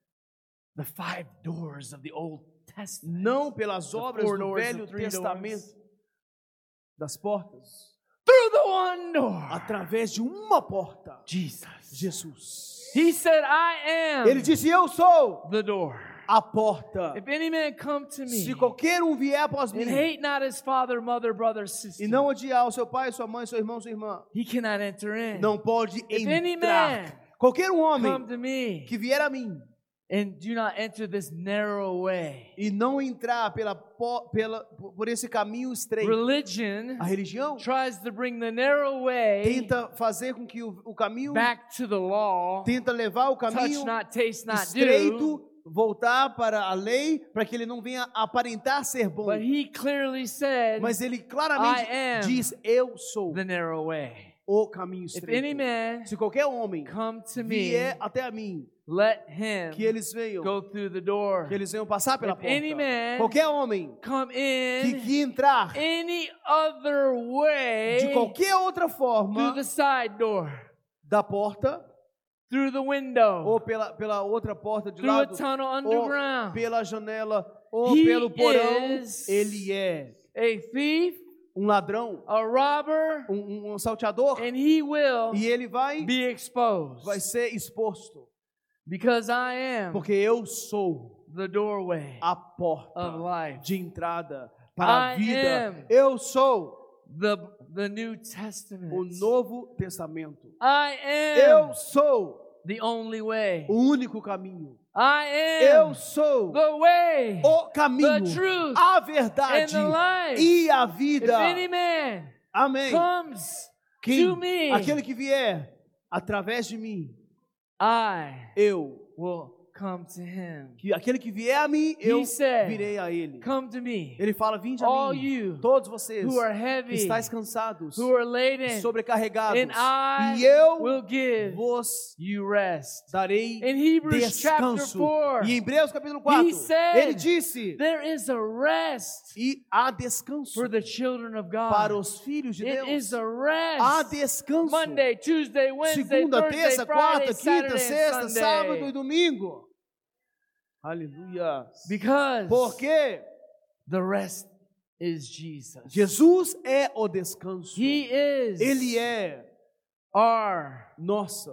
5 doors of the Old Testament. Não pelas obras four do doors, Velho the 3 Testamento, doors. das portas. Through the one door. Através de uma porta. Jesus. Jesus. He said, I am Ele disse, eu sou the door. a porta. If any man come to me Se qualquer um vier após mim and hate not his father, mother, brother, sister, e não odiar o seu pai, sua mãe, seu irmão, sua irmã, he cannot enter in. não pode If any entrar. man Qualquer um homem come to me que vier a mim and do not enter this narrow way. e não entrar por esse caminho estreito, Religion a religião tries to bring the narrow way tenta fazer com que o caminho, back to the law, tenta levar o touch caminho not, taste not, do. estreito, voltar para a lei, para que ele não venha aparentar ser bom. But he clearly said, Mas ele claramente I am diz, eu sou the narrow way. o caminho If any estreito. man Se qualquer homem come to me, vier até a mim, let him que eles venham, go through the door. que eles venham passar pela If any porta. man Qualquer homem come in que entrar any other way de qualquer outra through forma the side door, da porta, through the window, ou pela outra porta de through a lado, tunnel ou underground, pela janela, ou He pelo porão, is ele é a thief, um ladrão, a robber, um salteador, and he will e ele vai be exposed. ser exposto, Because I am porque eu sou the doorway a of porta life. de entrada para a I vida. am Eu sou the New Testament. o Novo Testamento. I Eu am sou the only way. o único caminho. I Eu am sou the way, o caminho, the truth, a and verdade the life. e a If vida. any man Amém. comes Quem, to me, aquele que vier através de mim, I eu will come to him. que aquele que vier a mim, eu He said, virei a ele. come to me, Ele fala, vinde a all mim, you todos vocês who are que heavy, estáis cansados, who are laden, sobrecarregados, and I e eu will give vos you rest. darei In Hebrews chapter descanso. 4, E em Hebreus capítulo 4, he said, ele disse, there is a rest e há descanso for the children of para God. os filhos de It Deus. is a Há rest. descanso. Monday, Tuesday, Wednesday, Segunda, Thursday, terça, Friday, quarta, quinta, Saturday, sexta, and sábado e Sunday. domingo. Aleluia. Because Porque the rest is Jesus. Jesus é o descanso. He is Ele é our nossa.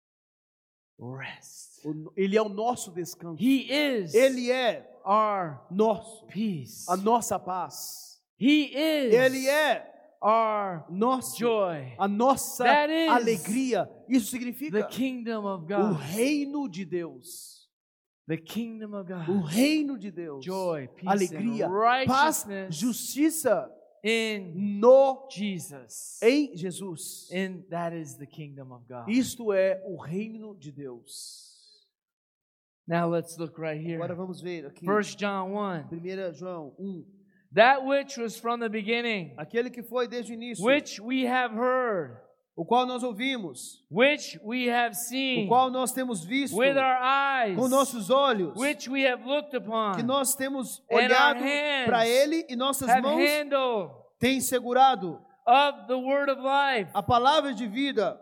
rest. Ele é o nosso descanso. He is Ele é our nosso, peace. a nossa paz. He is Ele é our nosso, joy. a nossa That is alegria. Isso The significa kingdom of o God. reino de Deus. The kingdom of O God. reino de Deus. Joy, peace, Alegria, and paz, righteousness justiça in no Jesus. em Jesus. And that is the kingdom of God. Isto é o reino de Deus. Now let's look right Agora here. vamos ver aqui. 1 John 1. 1 João 1. That which was from the beginning, Aquele que foi desde o início, which we have heard, o qual nós ouvimos, which we have o seen qual nós temos visto with our eyes, com nossos olhos, which we have looked upon, que nós temos and our olhado hands para Ele e nossas have mãos handled têm segurado of the word of life. a palavra de vida,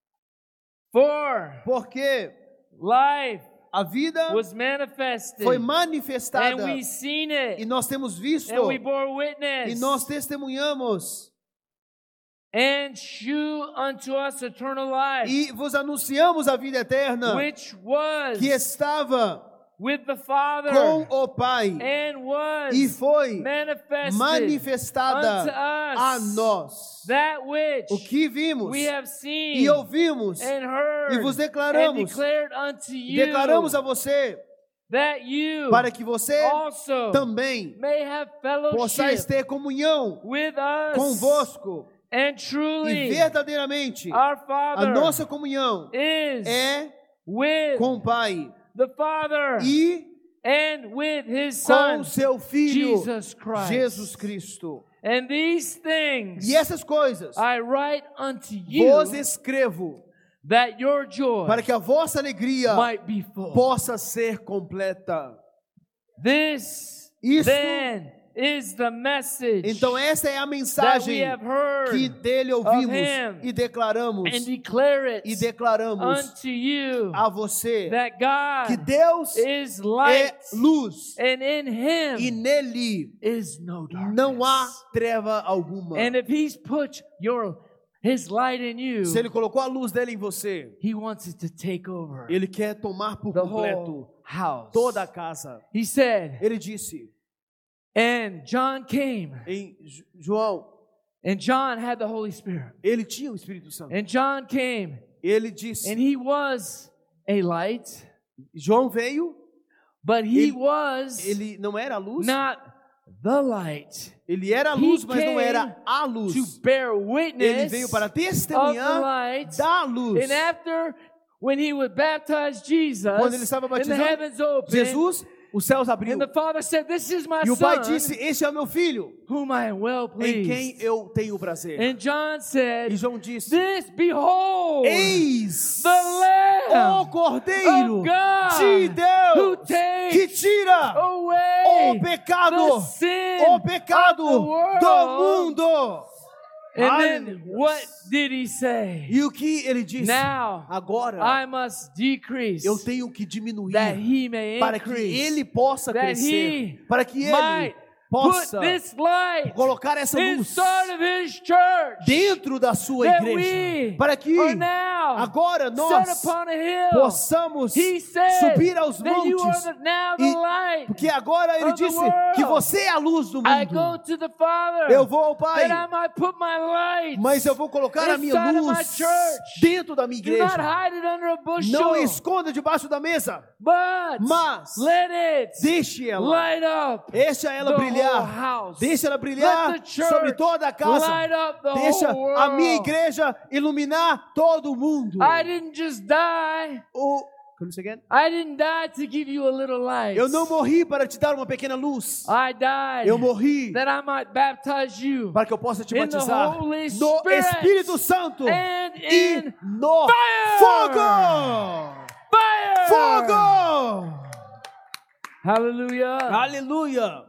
For porque life a vida was manifested, foi and manifestada we seen it, e nós temos visto and we bore e witness, nós testemunhamos and shew unto us eternal life, e vos anunciamos a vida eterna which was que estava with the Father, com o Pai and was e foi manifested manifestada unto a us. nós. That which O que vimos we have seen e ouvimos and heard e vos and declaramos, declared unto you, declaramos a você that you para que você also também may have possais fellowship ter comunhão with us. convosco And e truly, verdadeiramente our a Father nossa comunhão is é with com o Pai the Father e and with His com Son, seu Filho Jesus Christ. Jesus Cristo. And these things E essas coisas I write unto you, vos escrevo that your joy para que a vossa alegria might be full. possa ser completa. This Isto, then is the message então essa é a that we mensagem have heard que dele ouvimos him e declaramos and declare it e declaramos unto you, a você that que God Deus is é light, luz and in e Him nele is no darkness. não há treva alguma. And if He's put His light in you, Se ele colocou a luz dele em você, He wants it to take over ele quer tomar por the completo whole house. toda a casa. He said, Ele disse and John came, em João, and John had the Holy Spirit. ele tinha o Espírito Santo. And John came, Ele disse, and he was a light, João veio, but he Ele- was ele não era a luz, not the light. ele era a He luz, mas não came era a luz. To bear Ele witness veio para of the testemunhar light. da luz. And after, when he would baptize Jesus, Quando ele estava and the batizando heavens opened, Jesus, os céus abriu. and the Father said, "This is my E o Pai Son, disse, este é o meu filho, whom I am well em quem pleased." eu tenho prazer. And John said, E João disse, "This, behold, eis the Lamb o Cordeiro of God de who Deus takes que tira away o pecado, the sin o pecado of the world." do mundo. And then Aleluia. what did he say? E o que ele disse? Now Agora I must decrease eu tenho que diminuir that he may para que increase, ele possa that crescer, he para que ele might possa put this light colocar essa luz inside of his church, dentro da sua that igreja, we para que are now agora set nós upon a hill. possamos He said subir aos that you montes, are now the e- light. porque agora ele of the disse world. que você é a luz do I go mundo. to the Father Eu vou ao Pai, that I might put my light mas eu vou colocar a minha inside of my luz church. dentro da minha Do not igreja. hide it under a bushel, Não esconda debaixo da mesa, mas let it deixe ela, light up deixa ela the brilhar, whole house. deixa ela brilhar Let the church sobre toda a casa, light up the deixa whole a minha world. igreja iluminar todo o mundo. I didn't just die Come again? I didn't die to give you a little light. Eu não morri para te dar uma pequena luz. I died Eu morri that I might baptize you para que eu possa te in the batizar Holy no Spirit Espírito Santo and e in no fire. fogo. fire. Fogo! Hallelujah. Aleluia!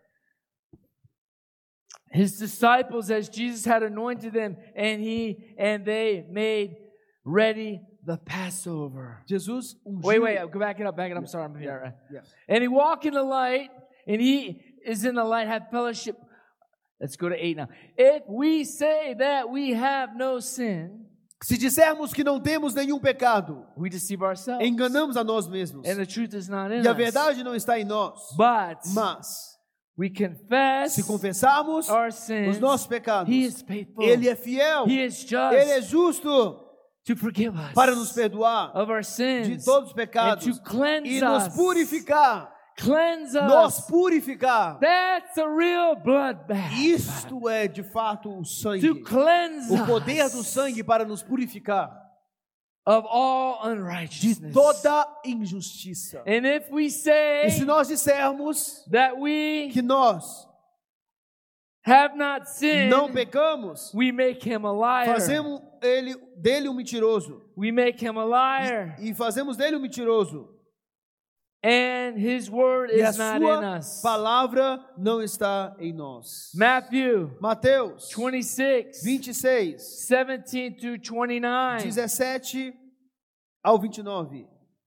His disciples, as Jesus had anointed them, and they made ready the Passover. Jesus ungiu. Wait, go back it up. I'm sorry, I'm here. Yeah. And he walked in the light, and he is in the light, have fellowship. Let's go to 8 now. If we say that we have no sin, Se dissermos que não temos nenhum pecado, we deceive ourselves. enganamos a nós mesmos. And the truth is not in E a us. verdade não está em nós. Mas, We confess se confessarmos our sins, os nossos pecados, He is faithful. Ele é fiel, He is just Ele é justo to forgive us para nos perdoar of our sins de todos os and pecados to cleanse e nos us. purificar. Cleanse Nos us. purificar. That's a real bloodbath. Isto é de fato o sangue. To cleanse O poder us do sangue para nos purificar of all de unrighteousness. toda injustiça. And if we say E se nós dissermos that we que nós have not sinned, não pecamos, we make him a liar. fazemos dele um mentiroso. We make him a liar. E fazemos dele um mentiroso. And his word E a is not in sua us. palavra não está em nós. Matthew Mateus 26, 26, 17 through 29. 17 ao 29.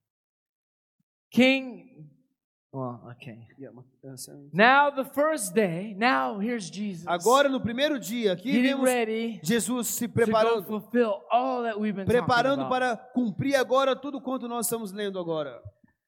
Okay. Now the first day, here's Jesus. Agora no primeiro dia, aqui Getting vemos ready Jesus se to go preparando, fulfill all that we've been talking preparando about. para cumprir agora tudo quanto nós estamos lendo agora.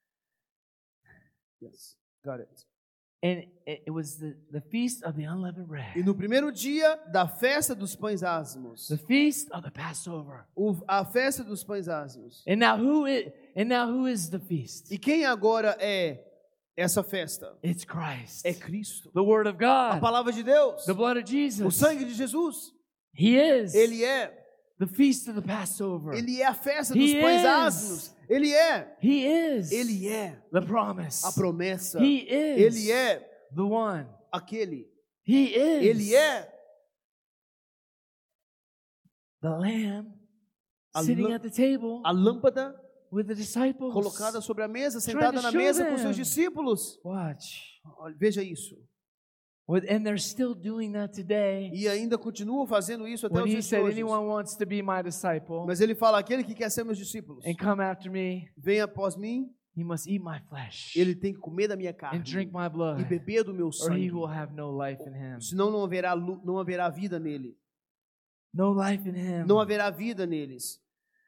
Yes, got it. And it was the feast of the unleavened bread. E no primeiro dia da festa dos pães ázimos, The feast of the Passover. a festa dos pães ázimos. And now who is the feast? E quem agora é essa festa? It's Christ. É Cristo. The Word of A God. palavra de Deus. The blood of O Jesus. sangue de Jesus. He is Ele é. the feast of the Passover. Ele é a festa dos He pães is. ázimos. Ele é. He is Ele é the promise. a promessa. He is Ele é the one. aquele. He is Ele é the lamb A sitting lã- at the table a lâmpada with the disciples. colocada sobre a mesa, sentada na show mesa com them. seus discípulos. Watch. Olha, veja isso. And they're still doing that today. E ainda continuam fazendo isso até When os he dias de said, hoje. anyone wants to be my disciple Mas ele fala, aquele que quer ser meus discípulos, and come after me, venha após mim, he must eat my flesh ele tem que comer da minha carne and drink my e blood, beber do meu or he sangue. will have no life in him. Senão não haverá vida nele. No life in him. Não haverá vida neles.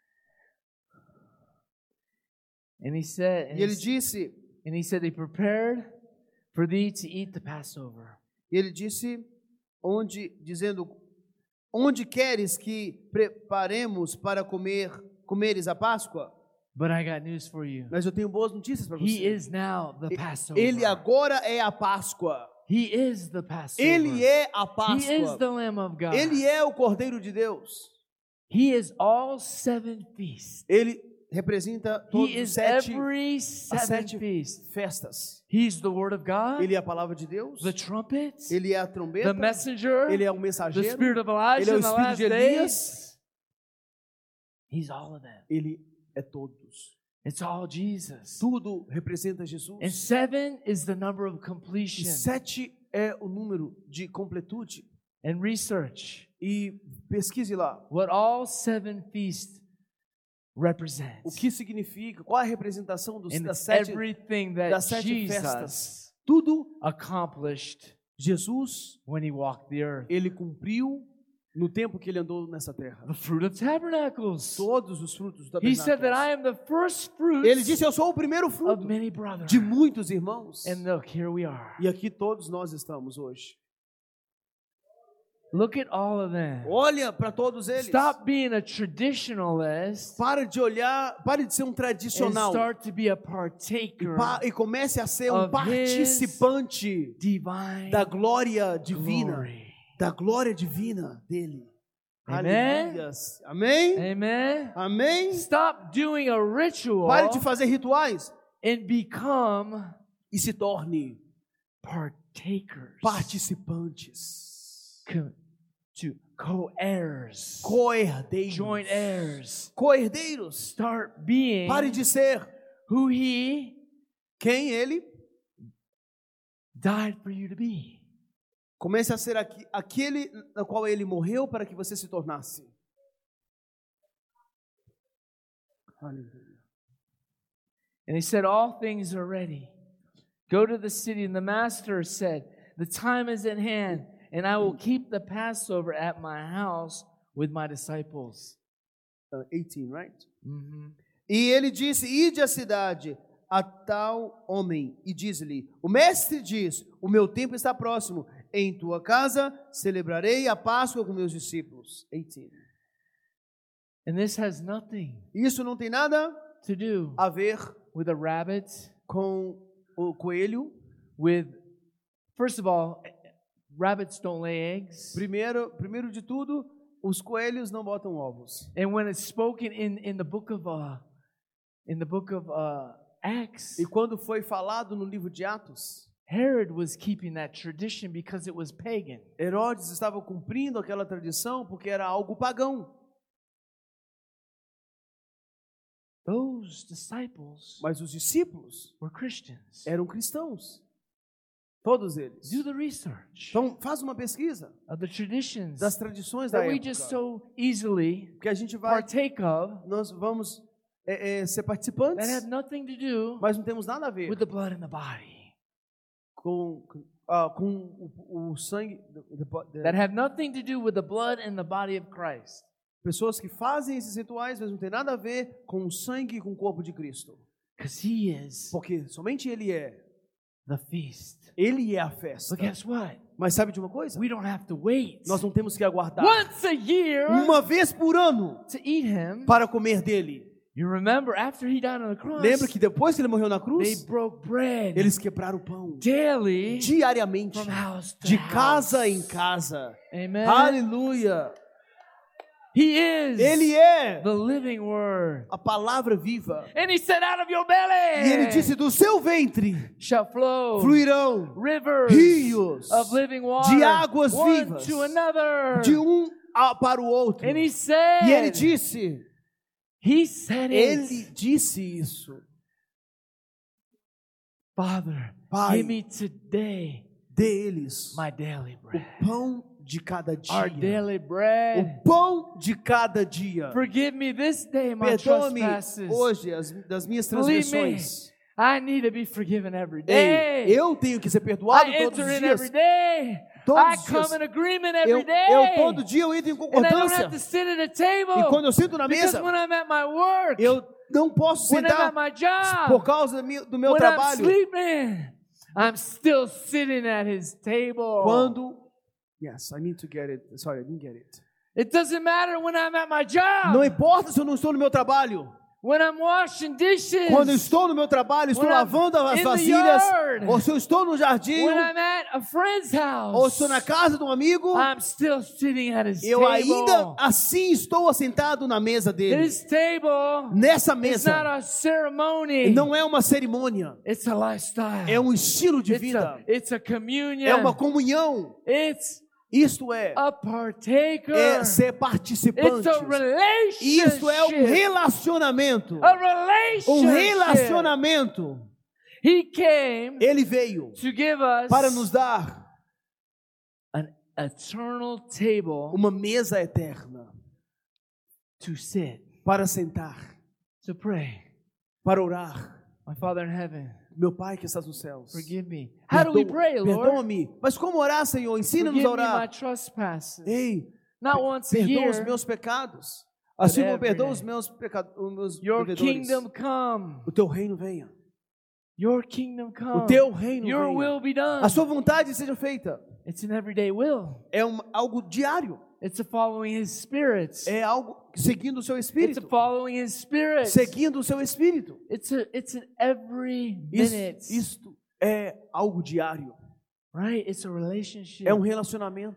And he said, E ele disse, they prepared for thee to eat the Passover. ele disse, dizendo, onde queres que preparemos para comeres a Páscoa? But I got news for you. Mas eu tenho boas notícias para He você. is now the Passover. Ele agora é a Páscoa. He is the Passover. Ele é a He is Páscoa. the Lamb of God. Ele é o Cordeiro de Deus. He is all 7 feasts. Ele representa todos He os is sete every as 7 sete feasts. festas. He's the Word of God, Ele é a palavra de Deus. the trumpet, Ele é a the trombeta. messenger, Ele é o the mensageiro. Spirit of Elijah Ele é o in the Espírito last de Elias. days. He's all of them. Ele é todos. It's all Jesus. Tudo representa Jesus. And 7 is the number of E completion. 7 é o número de completude. And research E pesquise lá. what all 7 feasts represent. O que significa, qual é a representação And das it's sete, everything that das sete Jesus festas. Tudo accomplished Jesus, when he walked the earth. ele cumpriu no tempo que ele andou nessa terra. The fruit of tabernacles. Todos os frutos da He said that I am the first fruits Ele disse, eu sou o primeiro of fruto many brothers. de muitos irmãos. And look, here we are. E aqui todos nós estamos hoje. Look at all of them. Olha para todos eles. Stop being a traditionalist Pare de olhar, pare de ser um and tradicional. start to be a partaker E comece a ser um of participante divine da glória divina. glory. Da glória divina dele. Amen? Aleluias. Amém? Amen. Amém? Stop doing a ritual Pare de fazer rituais and become e se torne partakers, participantes, to co-heirs, co-herdeiros. joint heirs. Co-herdeiros. Start being Pare de ser who He quem ele. died for you to be. Comece a ser aquele na qual ele morreu para que você se tornasse. Aleluia. And He said, all things are ready. Go to the city. And the master said, the time is at hand, and I will keep the Passover at my house with my disciples. 18, right? Mhm. E ele disse: ide à cidade a tal homem e diz-lhe: o mestre diz, o meu tempo está próximo, em tua casa celebrarei a Páscoa com meus discípulos. 18. And this has nothing Isso não tem nada to do a ver with a rabbit, com o coelho. first of all, rabbits don't lay eggs. Primeiro de tudo, os coelhos não botam ovos. And when it's spoken in the book of Acts, E quando foi falado no livro de Atos, Herod was keeping that tradition because it was pagan. Herodes estava cumprindo aquela tradição porque era algo pagão. Those disciples Mas os discípulos were Christians. eram cristãos. Todos eles. Do the research Então, faz uma pesquisa of the traditions das tradições da that we época. just so easily Que a gente vai, partake of nós vamos ser that participantes, have nothing to do mas não temos nada a ver with the blood in the body. com o sangue. That have nothing to do with the blood and the body of Christ. Pessoas que fazem esses rituais, mas não tem nada a ver com o sangue e com o corpo de Cristo. Because He is Porque somente Ele é. the feast. Ele é a festa. But guess what? Mas sabe de uma coisa? We don't have to wait Nós não temos que aguardar once a year uma vez por ano to eat Him. para comer dele. You remember after He died on the cross, Lembra que depois que ele morreu na they cruz, broke bread eles quebraram o pão daily diariamente, from house to de house. casa em casa. Amen. Aleluia! He is Ele é the living word. a palavra viva. And He said, out of your E ele belly disse: do seu ventre shall flow fluirão rivers rios of living water, de águas one vivas, to another. de para o outro. And He said, E ele disse, He said ele it. disse isso. Father, Pai, give me today deles my daily bread. o pão de cada Our dia. daily bread. O pão de cada dia. Forgive me this day my Perdoa-me trespasses. hoje das minhas Believe me, transgressões. I need to be forgiven every day. Ei, eu tenho que ser perdoado I todos enter os in dias. every day. Todos I os come dias. in agreement every Eu day. todo dia eu entro em And I don't concordância. have to sit at a table. E quando eu sento na Because mesa, when I'm at my work, eu não posso when I'm sentar at my job, por causa do meu when I'm trabalho. sleeping, I'm still sitting at His table. Yes, I need to get it. Sorry, I didn't get it. It doesn't matter when I'm at my job. Não importa se eu não estou no meu trabalho. When I'm washing dishes. Quando eu estou no meu trabalho, estou When I'm lavando as in the vasilhas, yard. ou se eu estou no jardim, When I'm at a friend's house. ou estou na casa de um amigo, I'm still sitting at his eu table. ainda assim estou assentado na mesa dele. This table Nessa is not mesa a ceremony. não é uma cerimônia, It's a lifestyle. é um estilo de vida, It's a communion. é uma comunhão. It's Isto é a partaker. ser participante. It's a relationship. Isto é um relacionamento. A relationship. Um relacionamento. He came Ele veio to give us para nos dar an eternal table uma mesa eterna to sit, para sentar, to pray. para orar. My Father in heaven, Meu Pai que estás nos céus, forgive me. How do we pray, Lord? perdoa-me. Mas como orar, Senhor? Ensina-nos Forgive a me my orar. trespasses. Ei, Not once a perdoa os year. meus pecados, assim como every perdoa day. os meus Your devedores. kingdom come. O teu reino venha. Your kingdom come. O teu reino Your venha. will be done. A sua vontade seja feita. It's an everyday will. É algo diário. It's a following His Spirit. É algo seguindo o seu It's a espírito. following His Spirit. Seguindo o seu espírito. It's an every minute. Isto é algo diário. Right? It's a relationship. É um relacionamento.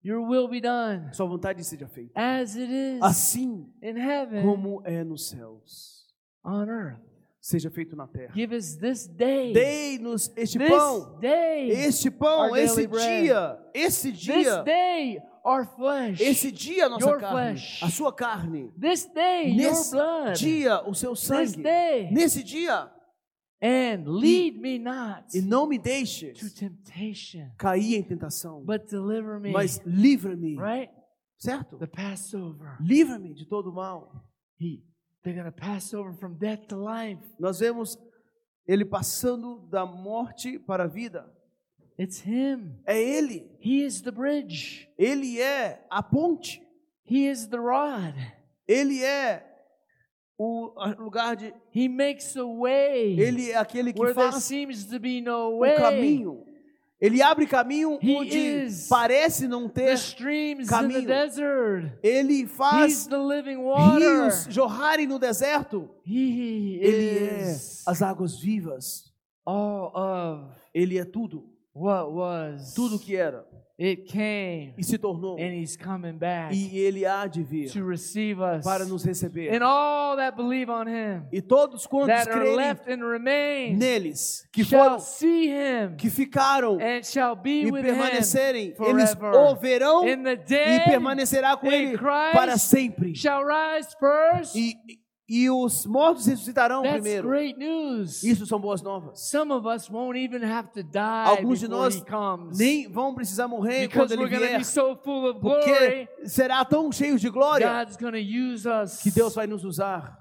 Your will be done Sua vontade seja feita. as it is Assim in heaven, como é nos céus. on earth. Seja feito na terra. Give us this day, Dei-nos este this pão. day, Este pão, our esse daily bread. dia, esse this dia, day, our flesh, esse dia a nossa your carne, flesh. a sua carne. this day, your Nesse blood, dia, o seu this sangue. day, Nesse dia. and lead me not E não me deixes to temptation, cair em tentação, but deliver me, mas livra-me, right? certo? The Passover. Livra-me de todo mal. They're going to pass over from death to life. Nós vemos ele passando da morte para a vida. It's Him. É ele. He is the bridge. Ele é a ponte. He is the rod. Ele é o lugar de... He makes a way Ele é aquele que where there faz seems to be no o way. caminho. Ele abre caminho He onde is parece não The ter streams in caminho. the desert. Ele He's faz the living water. rios jorrarem no deserto. He Ele é is as águas vivas. all of Ele é tudo. what was. Tudo que era. It came, E se tornou. and He's coming back E ele há de vir to receive us. para nos receber. And all that believe on Him, E todos quantos that are crerem left and remain, neles, que shall foram, see Him que ficaram and shall be e with permanecerem, Him eles forever. o verão And the e dead permanecerá com in ele Christ para sempre. shall rise first. E os mortos ressuscitarão That's primeiro. great news. Isso são boas novas. Some of us won't even have to die Alguns de before nós He comes, nem vão precisar morrer because quando ele we're going to vier, be so full of glory. porque será tão cheio de glória God's going to use us. que Deus vai nos usar.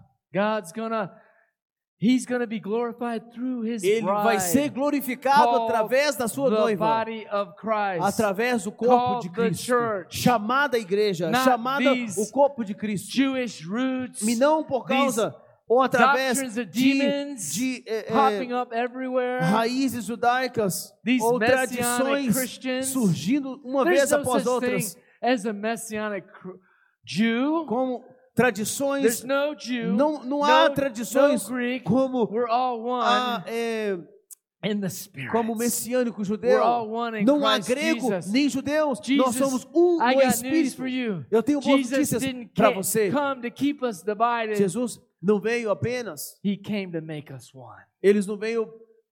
He's going to be glorified through His Ele vai ser bride, glorificado called através da sua the noiva, body of Christ, através do corpo de called the Cristo, church, chamada igreja, not chamada these o corpo de Cristo. Jewish roots, E não por causa ou através doctrines of demons popping up everywhere, raízes judaicas these ou messianic tradições Christians. surgindo uma There's vez no após such outras, thing as a messianic Jew. como tradições. There's no Jew, Não há no tradições Greek. como We're all one in the Spirit. como messiânico We're judeu. all one in Não há Christ grego Jesus. nem judeus. Nós Jesus, somos um I no got news Espírito. for you. Eu tenho boas Jesus notícias didn't para você. come to keep us divided. Jesus não veio apenas. He came to make us one. Eles não veio.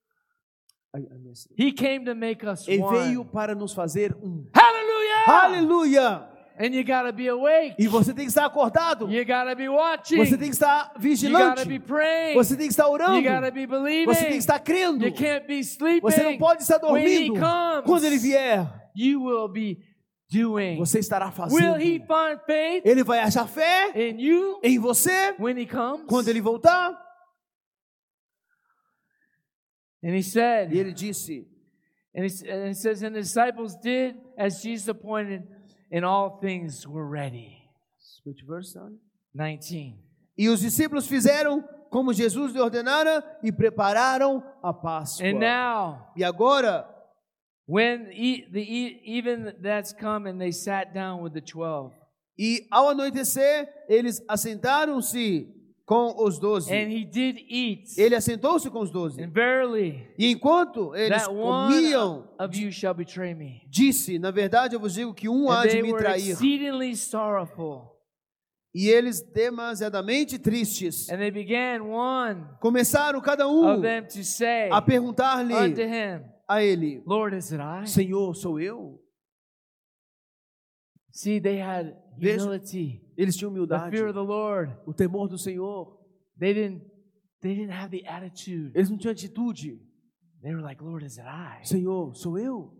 He came to make us Ele one. veio para nos fazer um. Hallelujah! Aleluia! And you gotta be awake. E você tem que estar acordado. You gotta be watching. Você tem que estar You vigilante. gotta be praying. Você tem que estar orando. You gotta be believing. Você tem que estar crendo. You can't be sleeping. Você não pode estar When He dormindo. comes, Quando Ele vier, you will be doing. você estará Will fazendo. He find faith Ele vai achar fé in you em você when He comes? quando Ele voltar. And He said, E Ele disse, and it says, and the disciples did as Jesus appointed, and all things were ready. 19. e os discípulos fizeram como Jesus lhe ordenara e prepararam a Páscoa. And now, E agora, when even that's come, and they sat down with the 12. e ao anoitecer, eles assentaram-se com os 12. And He did eat. Ele assentou-se com os 12. And verily, E enquanto eles that one comiam, of you shall betray me. disse, na verdade eu vos digo que um há And de they me were trair. exceedingly sorrowful. E eles demasiadamente tristes. And they began one Começaram cada of them to say a unto perguntar-lhe Him, a ele, Lord, is it I? Senhor, sou eu? See, they had humility, Eles tinham the humildade, fear of the Lord. o temor do Senhor. They didn't have the attitude. Eles não tinham atitude. They were like, Lord, is it I? Senhor, sou eu?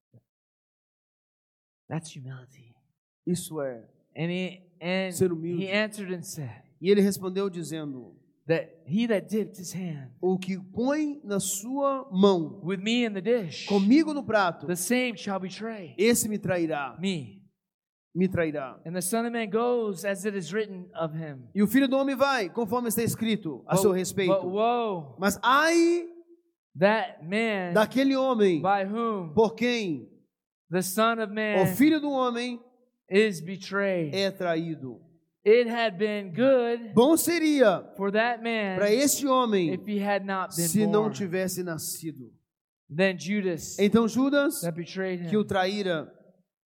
That's humility. Isso é. And Ser humilde. He answered and said E ele respondeu dizendo, that he that dipped his hand o que põe na sua mão, with me in the dish, comigo no prato, the same shall betray esse me trairá. Me trairá. And the Son of Man goes as it is written of him. E o Filho do Homem vai, conforme está escrito a seu respeito. But woe Mas ai that man daquele homem by whom por quem the Son of o Man Filho do Homem is betrayed. é traído. It had been good Bom seria for that man para este homem if he had not been se não born. tivesse nascido. Then Judas Então Judas, that betrayed que o him, traíra,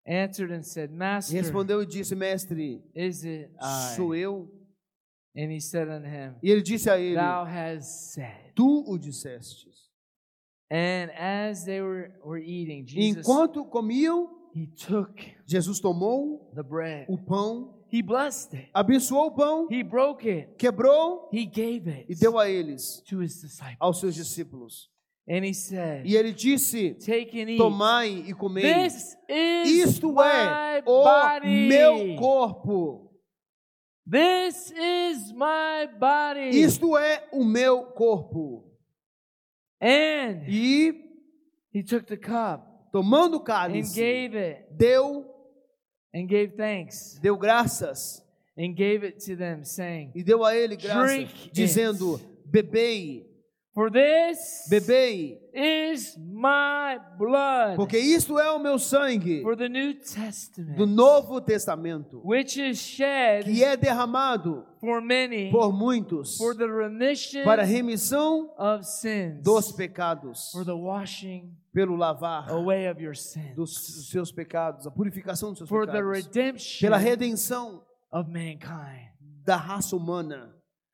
answered and said, E Master, respondeu e disse: Mestre, is it I? sou eu. And he said unto him, E ele disse a ele: Thou hast said. Tu o dissestes. And as they were eating, Jesus, Enquanto comiam, he took Jesus tomou the bread. o pão, He blessed it. abençoou o pão, He broke it. quebrou He gave it e deu a eles, to his disciples. aos seus discípulos. And he said, E ele disse: Take and eat. Tomai e comei. This is Isto my é o body. meu corpo. This is my body. Isto é o meu corpo. And E, he took the cup tomando o and cálice, gave it deu thanks graças and gave it to them, saying, e deu a ele graças, Drink it. dizendo: Bebei, For this bebei, is my blood porque isto é o meu sangue for the New Testament, do Novo Testamento, which is shed que é derramado for many por muitos for the remission para a remissão of sins, dos pecados, for the washing pelo lavar away of your sins, dos seus pecados, a purificação dos seus for the pecados, redemption pela redenção of mankind. da raça humana.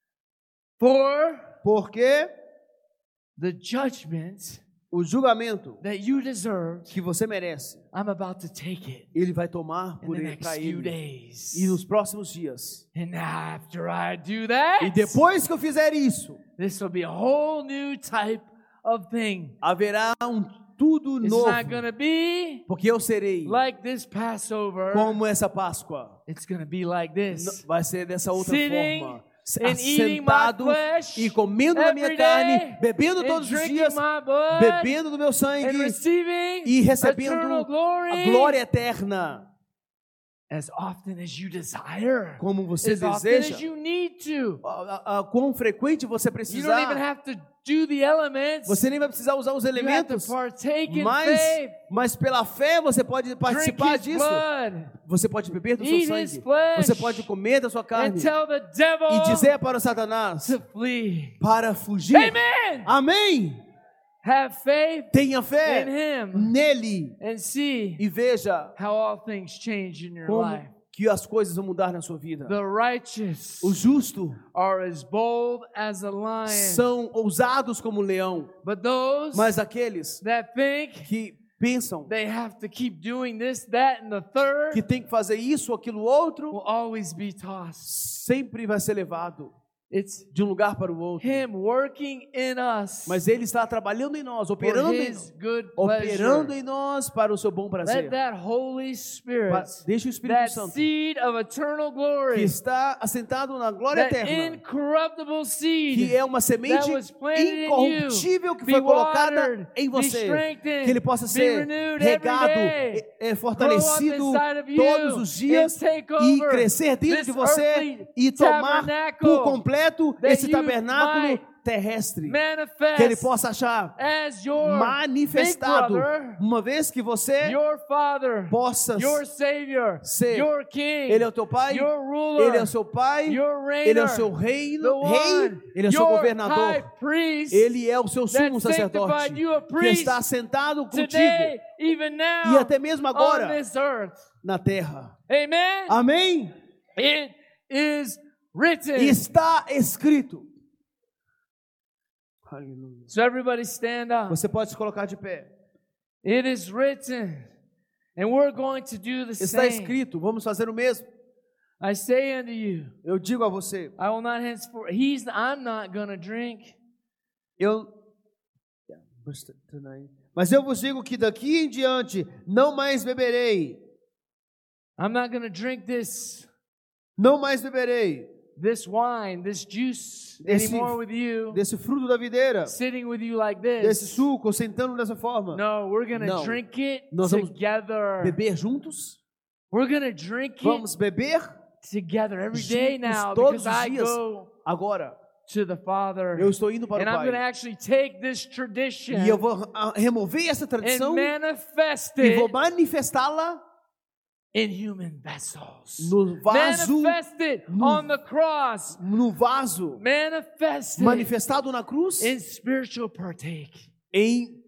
For Porque the judgment o julgamento that you deserved, que você merece, I'm about to take it ele vai tomar in por the ele, next para few ele. days. E nos próximos dias. And after I do that, E depois que eu fizer isso, this will be a whole new type of thing. haverá tudo It's novo. not going to be Porque eu serei like this Passover. como essa Páscoa. It's going to be like this. Vai ser dessa outra Sitting forma. and eating my Sentado flesh e comendo da minha every carne, day, bebendo and todos os drinking dias, my blood, bebendo do meu and sangue receiving e recebendo eternal glory a glória eterna. as often as you desire, Como você as often deseja, as you need to. quão frequente você You don't even precisar. have to do the elements. Você nem vai precisar usar os You have to elementos, partake in mas, faith, mas pela fé você pode drink participar his disso. blood, Você pode beber do seu eat his sangue. flesh, Você pode comer da sua and carne tell the devil e dizer para o Satanás to flee. para fugir. Amen. Amém. Have faith Tenha in fé him nele and see e veja how all things change in your como life. que as coisas vão mudar na sua vida. The righteous O justo are as bold as a lion, são ousados como o leão, but those mas aqueles that think que pensam they have to keep doing this, that, and the third que tem que fazer isso ou aquilo outro, will always be tossed. sempre vai ser levado It's de um lugar para o outro. Him working in us Mas ele está trabalhando em nós, for operando em His nós, good operando pleasure. em nós para o seu bom prazer. Let that Holy Spirit, Deixa o Espírito that Santo, seed of eternal que glory, está assentado na glória that eterna, incorruptible que seed é uma semente that was planted in incorruptível que be foi colocada watered, em be você, strengthened, que ele possa be ser renewed regado, every day, fortalecido grow up inside of you, todos os dias and take e over crescer dentro this de você earthly e tomar tabernacle por completo that esse you tabernáculo might terrestre, manifest que ele possa achar as your manifestado, big brother, uma vez que você your father, possa your savior, ser, your king, ele é o teu pai, your ruler, ele é o seu pai, your reigner, ele é o seu the reino, one, rei, ele é o seu your governador, high priest, ele é o seu that sumo sacerdote, sanctified you a que priest está sentado contigo today, even now, e até mesmo on agora this earth. na terra. Amen. Amém? It is written. Está escrito. Aleluia. So everybody stand up. Você pode se colocar de pé. It is written. And we're going to do the Está same. escrito, vamos fazer o mesmo. I say unto you, Eu digo a você, I will not henceforth, I'm not going to drink. mas eu vos digo que daqui em diante não mais beberei, I'm not going to drink this não mais beberei wine, this juice Desse- anymore with you, desse fruto da videira, sitting with you like desse this. suco, sentando dessa forma. No, we're going to Não. drink it Nós vamos together. Beber juntos? We're going to drink Vamos it beber together every day juntos now todos because os I dias. go Agora, to the Father. eu estou indo para And o I'm going to Pai. actually take this tradition E eu vou remover essa and tradição manifest e vou it manifestá-la in human vessels. no vaso, Manifest it on the cross. no vaso Manifest it manifestado na cruz in spiritual partake. em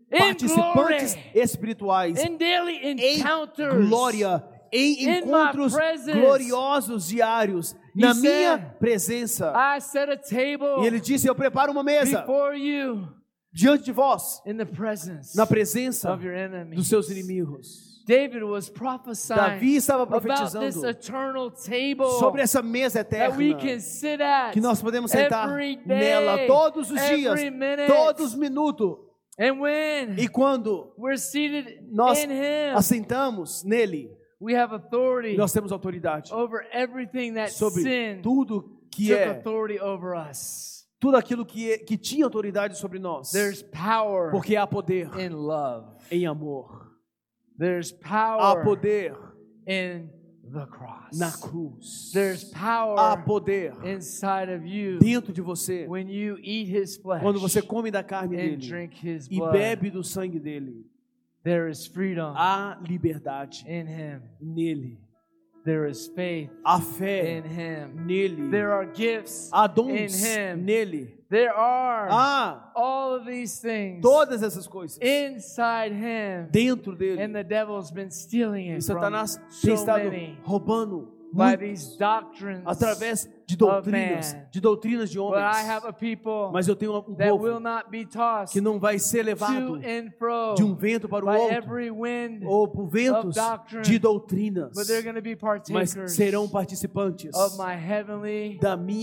participantes glory, espirituais, in daily em encounters. glória, em In encontros my presence. gloriosos diários, na He minha said, presença. I set a table E ele disse: eu preparo uma mesa before you diante de vós, in the presence na presença of your enemies. dos seus inimigos. David was prophesying Davi estava about this profetizando eternal table sobre essa mesa that we eterna, can sit at que nós podemos sentar every day, nela todos os dias, every minute. todos os minutos. And when E quando we're seated nós in Him, assentamos nele, we have authority nós temos autoridade over everything that sobre sin tudo que took é, authority over us. tudo aquilo que tinha autoridade sobre nós. There's power Porque há poder in love. em amor. There's Há power poder in the cross. na cruz. There's Há power poder inside of you dentro de você when you eat His flesh quando você come da carne and dele drink His e blood. bebe do sangue dele. There is freedom Há liberdade in Him. nele. There is faith Há in fé Him. nele. There are gifts Há in dons Him. nele. There are Há all of these things todas essas coisas inside Him. dentro dele. And the devil's been stealing E it from Satanás tem so estado many roubando by muito these doctrines. através de of doutrinas, man. de doutrinas de But I have homens. a people Mas eu tenho um that will povo not be tossed que não vai ser to levado and fro de um vento para o by outro every wind, ou por ventos of doctrine, de doutrinas, but they're going to be mas partakers serão participantes of my heavenly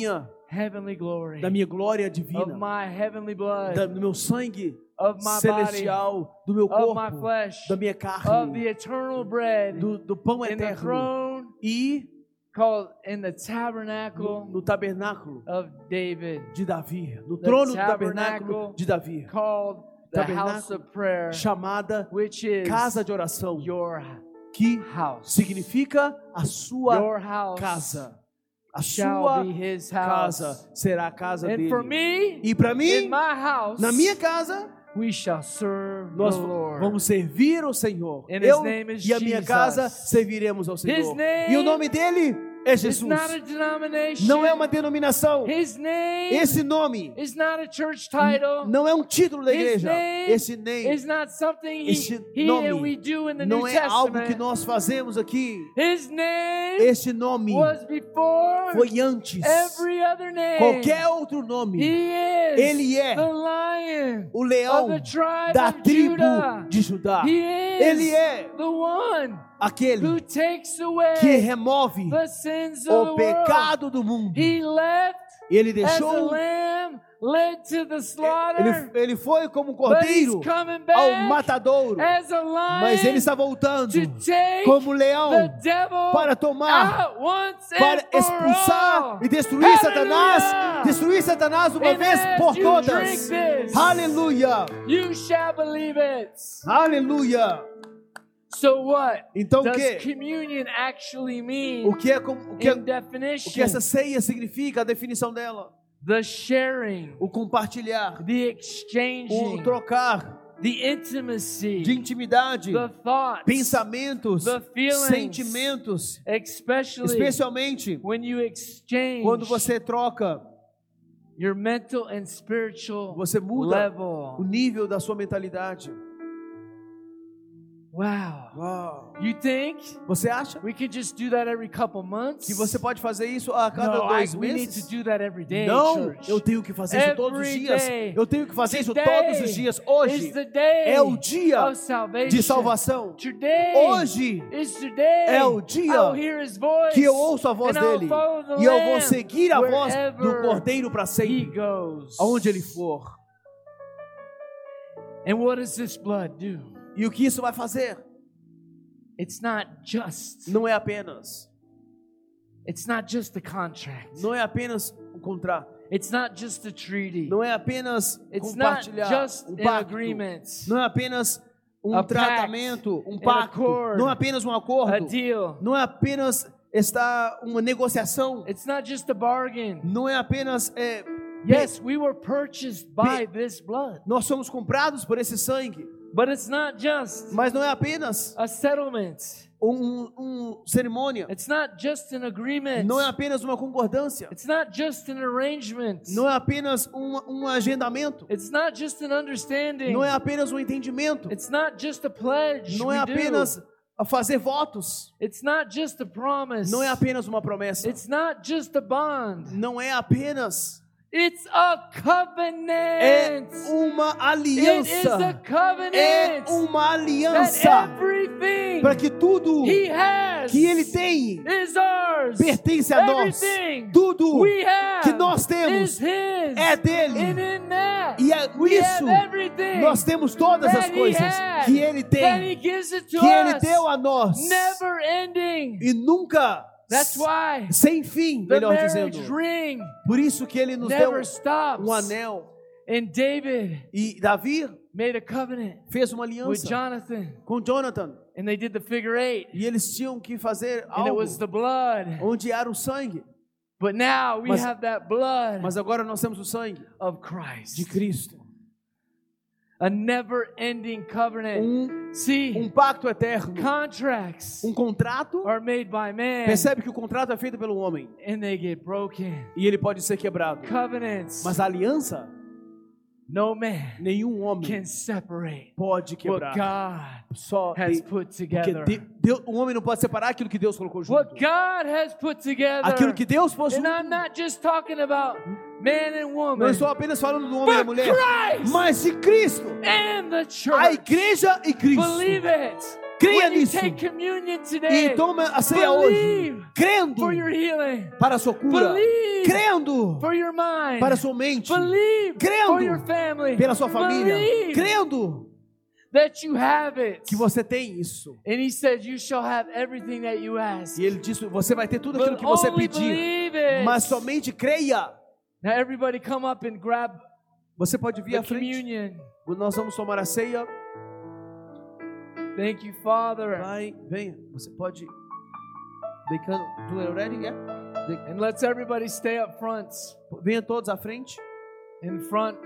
glory, da minha glória of divina, my heavenly blood, do meu sangue of my celestial, do meu of my corpo, flesh, da minha of the carne, eternal bread do pão in the eterno throne e called in the tabernacle no tabernáculo of David, de Davi, no The trono do tabernacle tabernáculo de Davi, called the house tabernáculo of prayer, chamada which is casa de oração, your que house. significa a sua Your house casa. A shall sua be His house. casa será a casa And dele. for me, E para in mim, my house, na minha casa, we shall serve nós the Lord. vamos servir ao Senhor. And His Eu name is e a minha Jesus. casa serviremos ao Senhor. His name E o nome dele é It's Jesus. not a denomination. Não é uma denominação. His name Esse nome is not a church title. não é um título da His igreja. name Esse name is not something esse he nome and we do in the não New é algo Testament. que nós fazemos aqui. His name Esse nome was before foi antes every other name. qualquer outro nome. He is Ele é the lion o leão of the tribe da of tribo Judah. de Judá. He is Ele é the one aquele who takes away que remove the sins of o the world. pecado do mundo. He left Ele as a deixou, lamb led to the slaughter. ele foi como um But he's cordeiro coming ao back matadouro, as a lion mas ele está voltando to take como leão the devil para tomar, out once para and for expulsar all. e destruir Satanás, uma And vez as por you todas. drink this, Aleluia, you shall believe it. aleluia. So what Então o does que? communion actually mean O que é o que, in o definition? que essa ceia significa? A definição dela: The sharing, o compartilhar, the o exchanging, trocar the intimacy, de intimidade, the thoughts, pensamentos, the feelings, sentimentos, especialmente when you exchange quando você troca, your mental and spiritual você muda level. o nível da sua mentalidade. Wow. Uau. You think Você acha we could just do that every couple months? que você pode fazer isso a cada No, 2 we need meses? to do that every day, Não, church. eu tenho que fazer isso todos os Every dias. day. Eu tenho que fazer isso Today todos os dias. is Hoje the day é o dia of salvation. de salvação. Today Hoje is today é o dia I'll hear his voice, que eu ouço a voz and I'll dele follow the e eu vou Lamb seguir a voz do wherever Cordeiro para he sempre, goes. aonde ele for. And what does this blood do? E o que isso vai fazer? It's not just a contract. Não é apenas um contrato. It's not just a treaty. Não é apenas It's not compartilhar just um an pacto. agreement. Não é apenas um A tratamento, pact, um an pacto. accord, Não é apenas um A acordo. deal. Não é apenas uma negociação. It's not just a bargain. Não é apenas Yes, we were purchased by this blood. nós somos comprados por esse sangue. But it's not just Mas não é apenas a settlement. cerimônia. It's not just an agreement. Não é apenas uma concordância. It's not just an arrangement. Não é apenas um agendamento. It's not just an understanding. Não é apenas um entendimento. It's not just a pledge. Não é apenas fazer votos. It's not just a promise. Não é apenas uma promessa. It's not just a bond. Não é apenas. It's a covenant. É uma aliança. It is a covenant. É uma aliança. That everything Para que tudo He has que Ele tem is ours. pertence a nós. Everything Tudo we have que nós temos is His. é dele. And in that, E é we nisso have everything nós temos todas as that He coisas has, que Ele that tem, He gives it to que Ele us. deu a nós. Never ending. E nunca, That's why sem fim, the melhor marriage dizendo. ring Por isso que Ele nos deu never stops. anel. And David E Davi made a covenant fez uma with aliança Jonathan, com Jonathan. and they did the figure eight, E eles tinham que fazer and it algo was the blood. onde era o sangue. But now we Mas- have that blood Mas agora nós temos o sangue of Christ. de Cristo. A never-ending covenant. See, Pacto eterno. contracts Contrato. are made by man, Percebe que o contrato é feito pelo homem. and they get broken. E ele pode ser quebrado. Covenants, Mas a aliança, no man nenhum homem can separate pode what quebrar. God Só has de- put porque together. o homem não pode separar aquilo que Deus colocou junto. What God has put together. Aquilo que Deus pôs And junto. I'm not just talking about man and Não woman, estou apenas falando do homem e da but mulher, Christ mas de Cristo. and the A church. igreja e Cristo. Believe it. Creia When you nisso. take communion E today, toma a ceia hoje, believe crendo for your healing. para a sua cura, Believe crendo for your mind. para a sua mente, Believe crendo for your family. pela sua família, Believe crendo that you have it. que você tem isso. And he said, you shall have everything that you ask. E ele disse, você vai ter tudo aquilo But que você only pedir, believe it. mas somente creia. Now everybody come up and grab Você pode vir the à frente. communion. Nós vamos tomar a ceia. Thank you, Father. Vai, venha. Você pode. They can do it already, yeah? And let's everybody stay up front. Venha todos à frente. In front.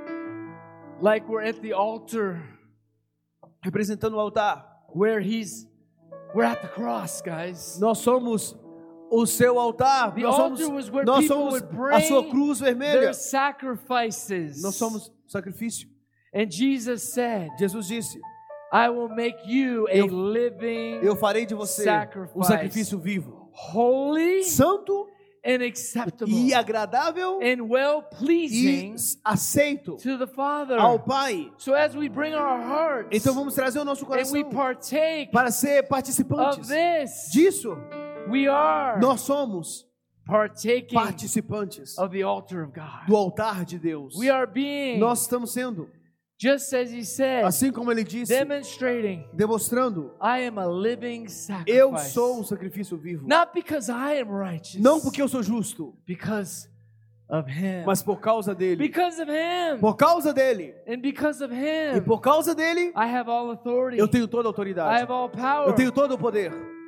Like we're at the altar. Representando o altar. We're at the cross, guys. Nós somos o seu altar. The Nós altar was where nós people somos would a sua bring cruz their vermelha. sacrifices. Nós somos sacrifício. And Jesus said, Jesus disse: I will make you a Eu- living, Eu farei de você um sacrifício vivo, holy, santo and acceptable, e agradável and e well-pleasing aceito to the Father. ao Pai. So as we bring our hearts Então vamos trazer o nosso and we coração partake para ser of participantes this, disso. we are Nós somos partaking participantes of the altar of God. do altar de Deus. We are being, Nós estamos sendo, just as he said, assim como ele disse, demonstrating, demonstrando: I am a living eu sacrifice. sou um sacrifício vivo. Not because I am righteous, Não porque eu sou justo, because of him. mas por causa dele. Because of him. Por causa dele. And because of E him, por causa dele, I have all authority. eu tenho toda a I autoridade. have all power. Eu tenho todo o poder.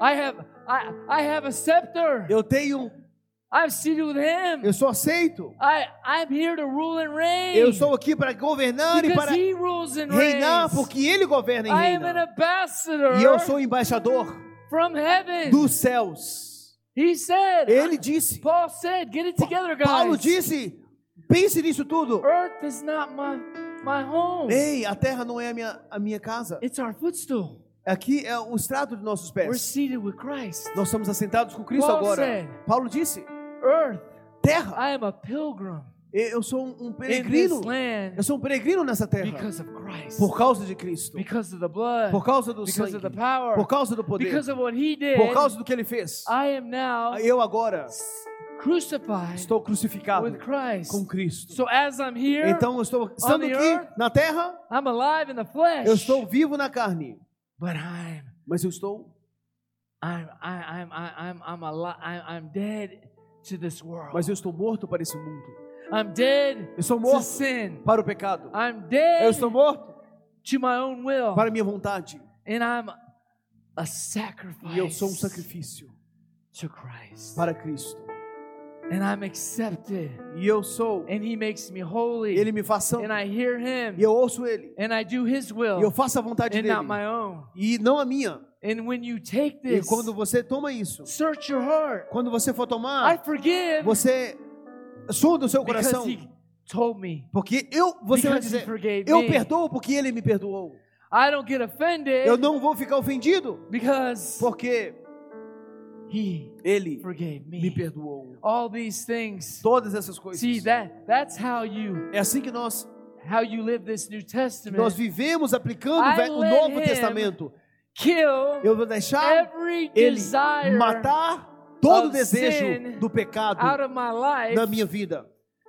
I have a scepter. Eu tenho, I'm seated with him. eu sou aceito. I'm here to rule and reign. Eu estou aqui para governar e because para he rules and reinar, reigns. porque ele governa e I am an reina. ambassador E eu sou embaixador from heaven. dos céus. He said, Ele disse, Paul said, get it together, guys. Paulo disse, pense nisso tudo. Earth is not my home. Ei, a terra não é a minha casa. It's our footstool. Aqui é o estrado de nossos We're pés. seated with Christ. Nós estamos assentados com Cristo Paul agora. said, Paulo disse, Earth, terra, I am a pilgrim eu sou um in this peregrino. land Eu sou um peregrino nessa terra. because of Christ. Por causa de Cristo. Because of the blood. Por causa do Because sangue. of the power. Por causa do poder. Because of what he did. Por causa do que ele fez. I am now Eu agora crucified estou crucificado with Christ. com Cristo. So as I'm here, Então eu estou estando on the aqui earth, na terra, I'm alive in the flesh. eu estou vivo na carne, But mas eu estou I'm dead to this world. mas eu estou morto para esse mundo. I'm dead Eu estou to morto sin. para o pecado. I'm Eu dead estou morto to my own will. para a minha vontade. And I'm a sacrifice E eu sou um sacrifício to Christ. para Cristo. And I'm accepted. E eu sou, And he makes me holy. ele me faz santo. And I hear him. E eu ouço ele. And I do his will. E eu faço a vontade And dele. not my own. E não a minha. And when you take E this, quando você toma isso, search your heart. quando você for I tomar, forgive você sonda o seu because coração. he told me. Porque você vai Because he dizer, forgave eu me. perdoo porque ele me perdoou. I don't get offended Eu não vou ficar ofendido, because porque he ele forgave me me. perdoou. All these things. Todas essas coisas. See, that's how you É assim que nós live this New nós Testament. vivemos aplicando I o let Novo him Testamento. Kill Eu vou deixar every ele desire matar todo o of desejo sin do pecado out of my life da minha vida.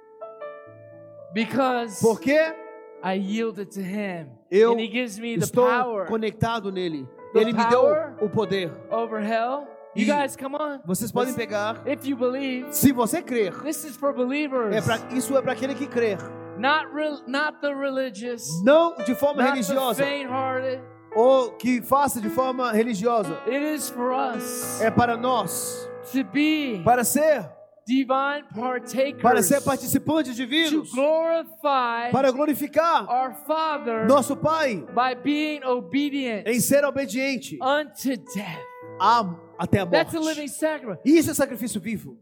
because Porque I yielded to him. eu And he gives me the estou power conectado nele. The Ele me deu power o poder. over hell. You E guys, come on. Vocês podem pegar, If you believe, se você crer. this is for believers. Isso é para aquele que crer. Not the religious, Não de forma not the religiosa faint-hearted. ou que faça de forma religiosa. It is for us É para nós, to be para ser divine partakers, participantes to divinos, glorify para glorificar our Father nosso Pai by being obedient em ser obediente unto death. até a That's a morte. living sacrifice. Isso é sacrifício vivo.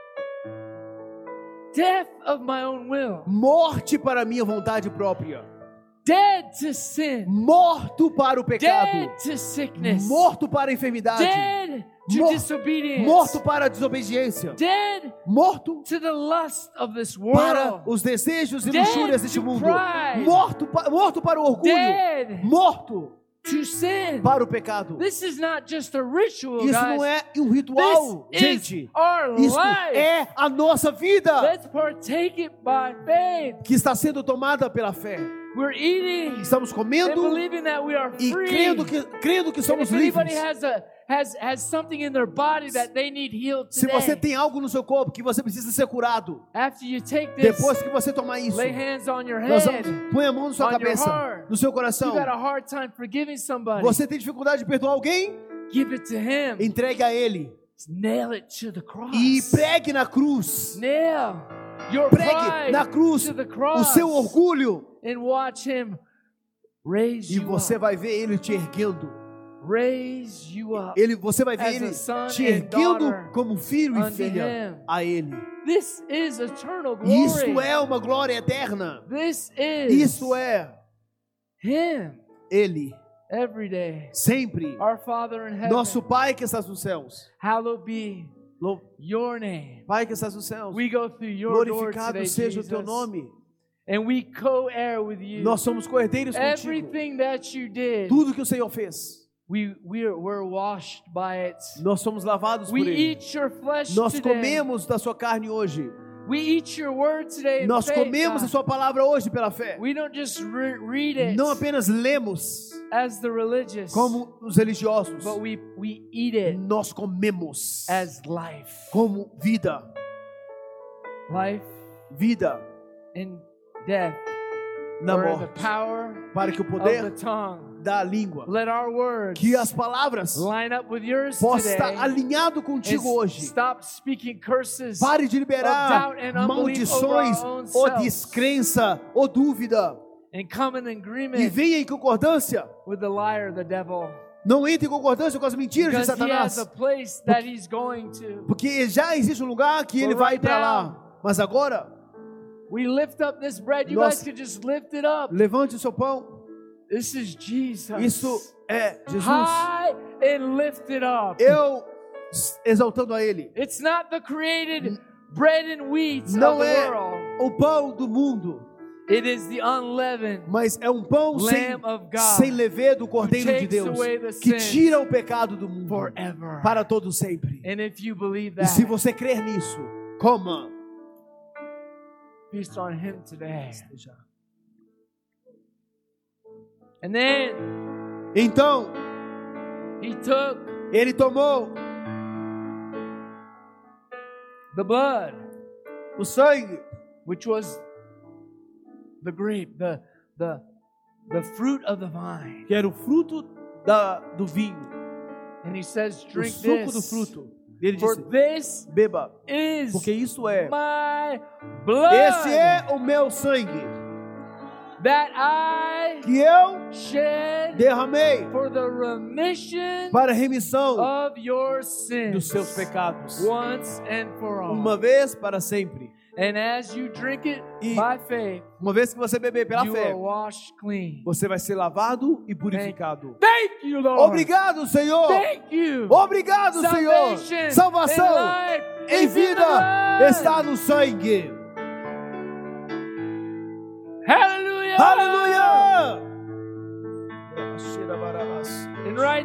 Death of my own will. Morte para a minha vontade própria. Dead to sin. Morto para o pecado. Dead to sickness. Morto para a enfermidade. Dead to Mor- disobedience. Morto para a desobediência. Dead Morto to the lust of this para world. os desejos e Dead luxúrias deste to mundo. pride. Morto para o orgulho. Dead Morto to sin. para o pecado. This is not just a ritual, Isso guys. não é um ritual, This is gente. our Isso life. é a nossa vida Let's partake it by faith. que está sendo tomada pela fé. We're eating Estamos and comendo believing that we are e free. crendo que And somos if anybody livres. has something in their body that they need healed Se você today, tem algo no seu corpo que você precisa ser curado, after you take this, depois que você tomar isso, lay hands on your nós head. vamos, põe a mão na sua on your cabeça, heart. no seu You coração. got a hard time forgiving somebody. Você tem dificuldade de perdoar alguém? Give it to him. Entregue a Ele Nail it to the cross. e pregue na cruz. Nail your Pregue pride na cruz to the o cross. seu orgulho And watch him raise e you você up. vai ver Ele te erguendo. Raise you up Você vai ver as Ele a son te and erguendo daughter como filho e unto filha him. a Ele. This is eternal glory. Isto é uma glória eterna. This is Isso é him Ele, every day. sempre. Our Father in heaven. Nosso Pai que estás nos céus. Hallowed be your name. Pai que estás nos céus. We go through your door Glorificado today, seja o Jesus. teu nome. And we co-heir with you. Nós somos co-herdeiros contigo. Everything that you did, Tudo que o Senhor fez, we're washed by it. nós somos lavados We por Ele. eat your flesh Nós today. comemos da sua carne hoje. We eat your word today in Nós faith, comemos a God. sua palavra hoje pela fé. We don't just read it Não apenas lemos as the religious, como os religiosos. but we eat it Nós comemos as life. como vida. Life Vida and death na are in the morte. power Para que o of the poder tongue. da língua, Let our words que as palavras line up with yours possam estar today. alinhado And contigo hoje. stop speaking curses Pare de liberar of doubt and unbelief over our maldições, own ou selves. descrença, ou dúvida. and come in E agreement venha em concordância. with the liar, the devil. Não entre em concordância com as mentiras de Because he has Satanás. a place that he's going to. Porque já existe um lugar que ele vai para lá. Mas agora, We lift up this bread. You Nós- guys could just lift it up. levante o seu pão. This is Jesus. Isso é Jesus. High and lift it up. Eu exaltando a Ele. It's not the created bread and wheat of Não the é world. o pão do mundo, It is the unleavened mas é um pão sem, Lamb of God sem levedo, o Cordeiro de takes Deus, away the que sins tira o pecado do mundo forever. para todo sempre. And if you believe E se that, você crer nisso, coma. feast on Him today. And then Então, He took ele tomou the blood, o sangue, which was the grape, the fruit of the vine. que era o fruto do vinho, And He says, o drink suco do this, fruto. Ele for disse, this beba, is porque isso é, my blood. esse é o meu sangue. that I que eu shed derramei for the remission para a remissão of your dos sins seus pecados, once and for all. uma vez para sempre. And as you drink it E by faith, uma vez que você beber pela you fé, are washed clean. você vai ser lavado e purificado. Thank you, Lord. Obrigado, Senhor. Thank you. Obrigado, Senhor. Salvation Salvação and life em is in the vida blood. está no sangue. Hallelujah. Aleluia! And right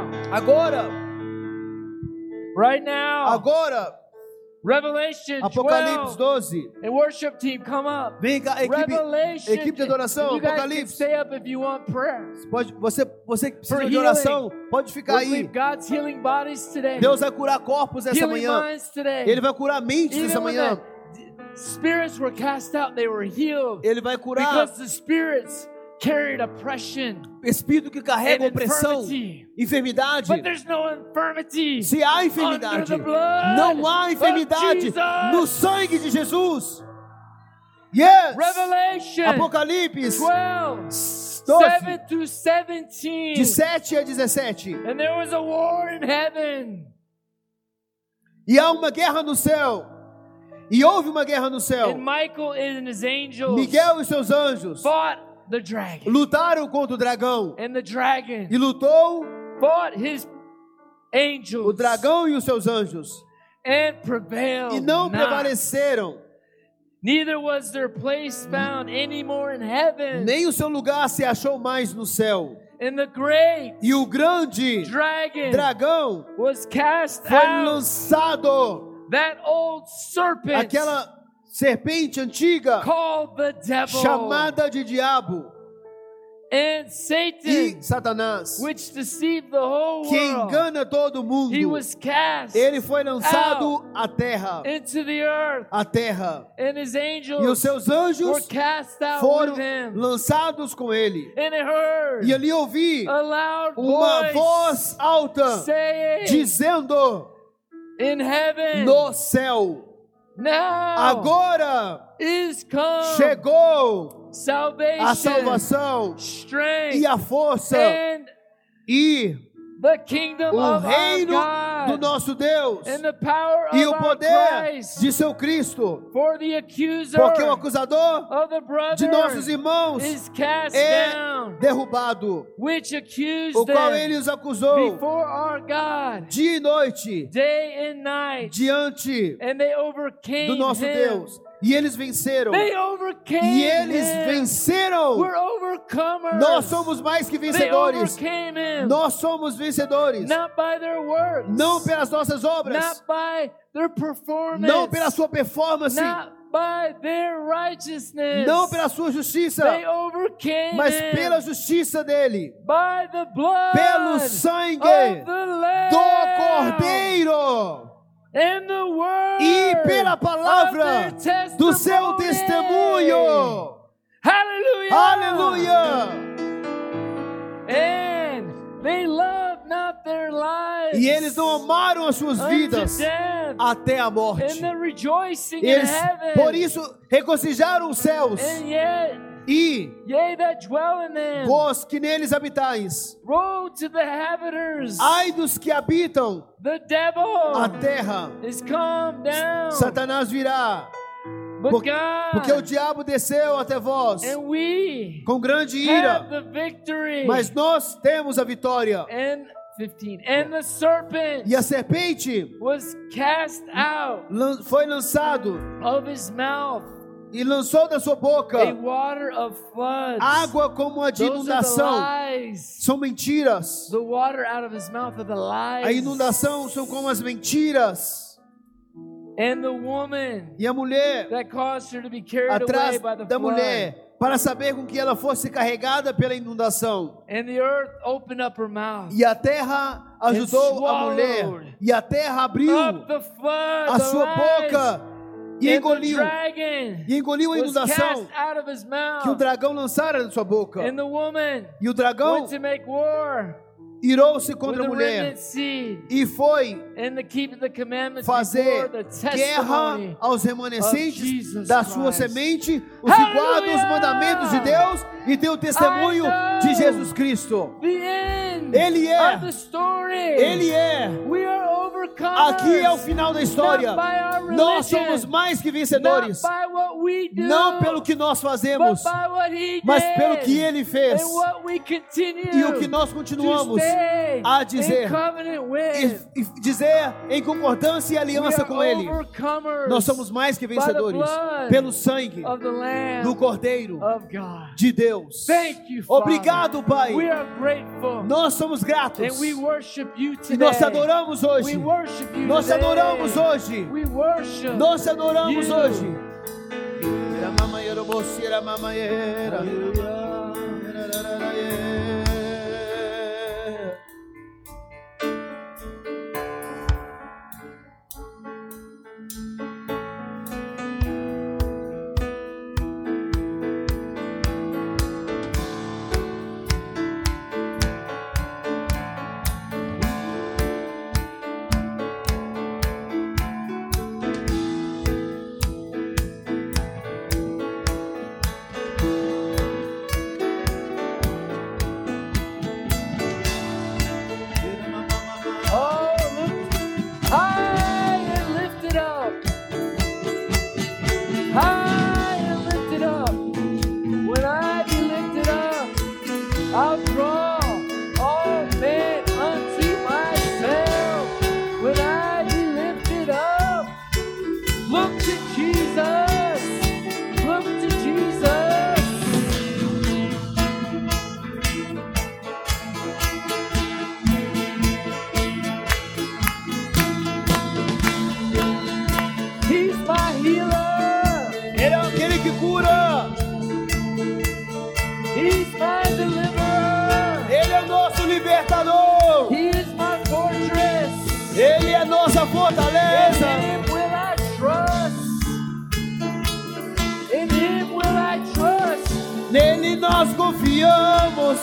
now, Agora, Revelation Apocalipse 12. 12. And worship team, come up. Vem cá, Revelation. equipe de adoração, You guys can Apocalipse. stay up if you want prayer. Você que precisa For de oração, pode ficar We'll aí. believe God's healing bodies today. Deus vai curar corpos essa Healing manhã. minds today. Ele vai curar mentes Even essa when manhã. the spirits were cast out, they were healed. Ele vai curar Because the spirits carried oppression espírito que carrega and opressão, infirmity. enfermidade. But there's no infirmity Se há under enfermidade, the blood não há of enfermidade Jesus. no sangue de Jesus. Yes. Revelation Apocalipse 12, 12, 7 through 17. de 7 a 17. And there was a war in heaven. E há uma guerra no céu. E houve uma guerra no céu. And Michael and his angels Miguel e seus anjos fought the dragon. lutaram contra o dragão. And the dragon E lutou fought his angels. o dragão e os seus anjos. And prevailed E não not. prevaleceram. Neither was their place found any more in heaven. Nem o seu lugar se achou mais no céu. And the great E o grande dragão was cast foi out. lançado. That old serpent Aquela serpente antiga called the devil chamada de diabo and Satan, e Satanás, which deceived the whole que world. engana todo mundo. He was cast Ele foi lançado à terra. into the earth, À terra. and his E os angels seus were anjos cast out foram with him. lançados com ele. And I heard E ali ouvi a loud uma voz alta saying dizendo in heaven, no céu: now agora is come chegou salvation, a salvação strength, e a força and e the kingdom o of our reino do God, nosso Deus and the power e of o our poder Christ. de seu Cristo. For the accuser Porque o acusador of the brother de nossos irmãos is cast é down, derrubado, which accused o qual them ele os acusou before our God dia e noite day and night, diante and they overcame do nosso him. Deus. E eles venceram. They overcame E eles him. venceram. We're overcomers. Nós somos mais que They vencedores. overcame him. Nós somos vencedores. Not by their works, Não pelas nossas obras. not by their performance, Não pela sua performance. not by their righteousness. Não pela sua justiça. They overcame Mas him pela justiça dele. by the blood Pelo sangue of the Lamb do Cordeiro. and the word E pela palavra of their do seu testimony. testemunho. Hallelujah. Aleluia! And they loved not their lives E eles não amaram as suas unto vidas death, até a morte. and the rejoicing in Eles, heaven, por isso, regozijaram os céus. and yet E ye that dwell in them, vós que neles habitais, woe to the habiters. ai dos que habitam The devil a terra. is come down, Satanás virá, but porque o God diabo desceu até vós and we com grande have ira, the victory. mas nós temos a vitória. And 15. And the serpent E a serpente was cast out foi lançado of his mouth e lançou da sua a boca water of floods. água como a de Those are the inundação. lies. São mentiras. The water out of his mouth are the lies. A inundação são como as mentiras. And the woman E a mulher that caused her to be carried atrás away by the da flood. mulher para saber com que ela fosse carregada pela inundação. And the earth opened up her mouth. E a terra ajudou a mulher. E a terra abriu Up the flood, a the sua lies. boca e And the engoliu. dragon E engoliu a was inundação cast out of his mouth. que o dragão lançara da sua boca. And the woman E o dragão went to make war irou-se with contra a the mulher remnant seed e foi and the keeping the commandments fazer before the guerra testimony aos of remanescentes Jesus da sua Christ. semente, os que guardam os Hallelujah! mandamentos de Deus e tem o testemunho I know. de Jesus Cristo. The end Ele é. of the story. Ele é. We are overcomers. Aqui é o final da história. Not by our religion, Nós somos mais que vencedores. not by what we do, Não pelo que nós fazemos, but by what he mas did, pelo que Ele fez. and what we continue E o que nós to continuamos stay a dizer in covenant with. e dizer em concordância e aliança com Ele. Overcomers Nós somos mais que vencedores blood pelo sangue of the Lamb do Cordeiro of God. de Deus. Thank you, Father. Obrigado, Pai. We are grateful. Nós somos gratos. And we worship you E today. nós te adoramos We hoje. worship you Nós te today. adoramos hoje. We worship Nós te adoramos you. hoje. Oh, lift high and lift it up. High and lift it up. When I be lifted up, I'll draw all men unto myself. When I be lifted up, look to Jesus. Look to Jesus. He's my healer. Ele é aquele que cura. He's my deliverer. Ele é nosso libertador. He is my fortress. Ele é nossa In fortaleza. him will I trust. In him will I trust. Nele nós confiamos.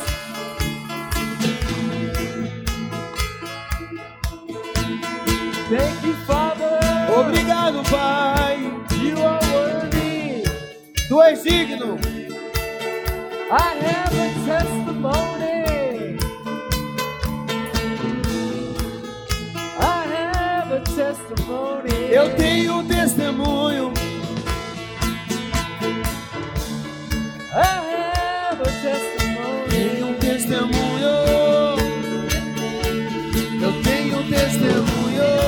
Thank you, Father. Obrigado, Pai. You are worthy. Tu és digno. I have a testimony. I have a testimony. Eu tenho testemunho. I have a testimony. Tenho testemunho. Eu tenho testemunho.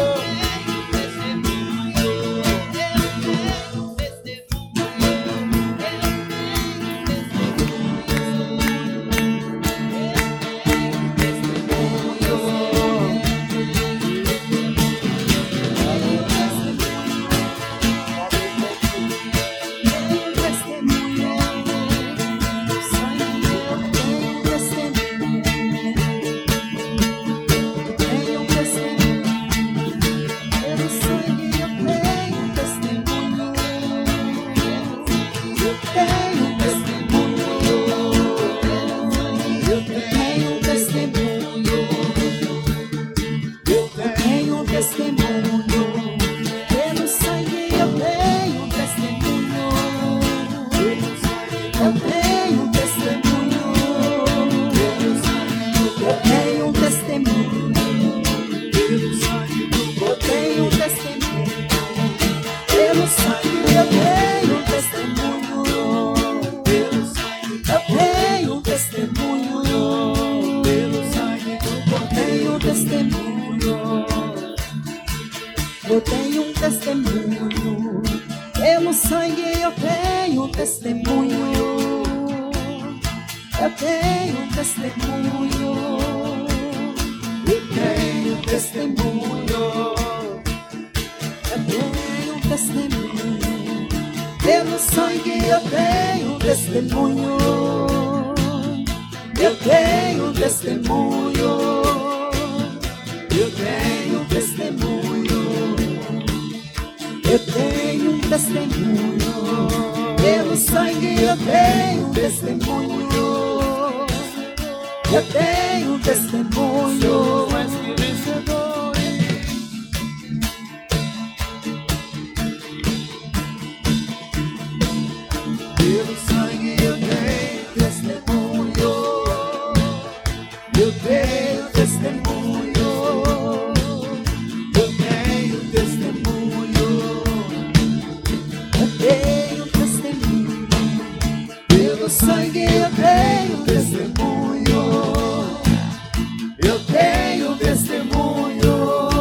Eu tenho um testemunho, pelo sangue eu tenho um testemunho. Eu tenho um testemunho, eu tenho um testemunho. Eu tenho um testemunho, pelo sangue eu tenho um testemunho. Eu tenho um testemunho, eu tenho um testemunho. Eu tenho um testemunho, pelo sangue eu tenho um testemunho. Eu tenho um testemunho, sangue eu tenho testemunho. Eu tenho testemunho.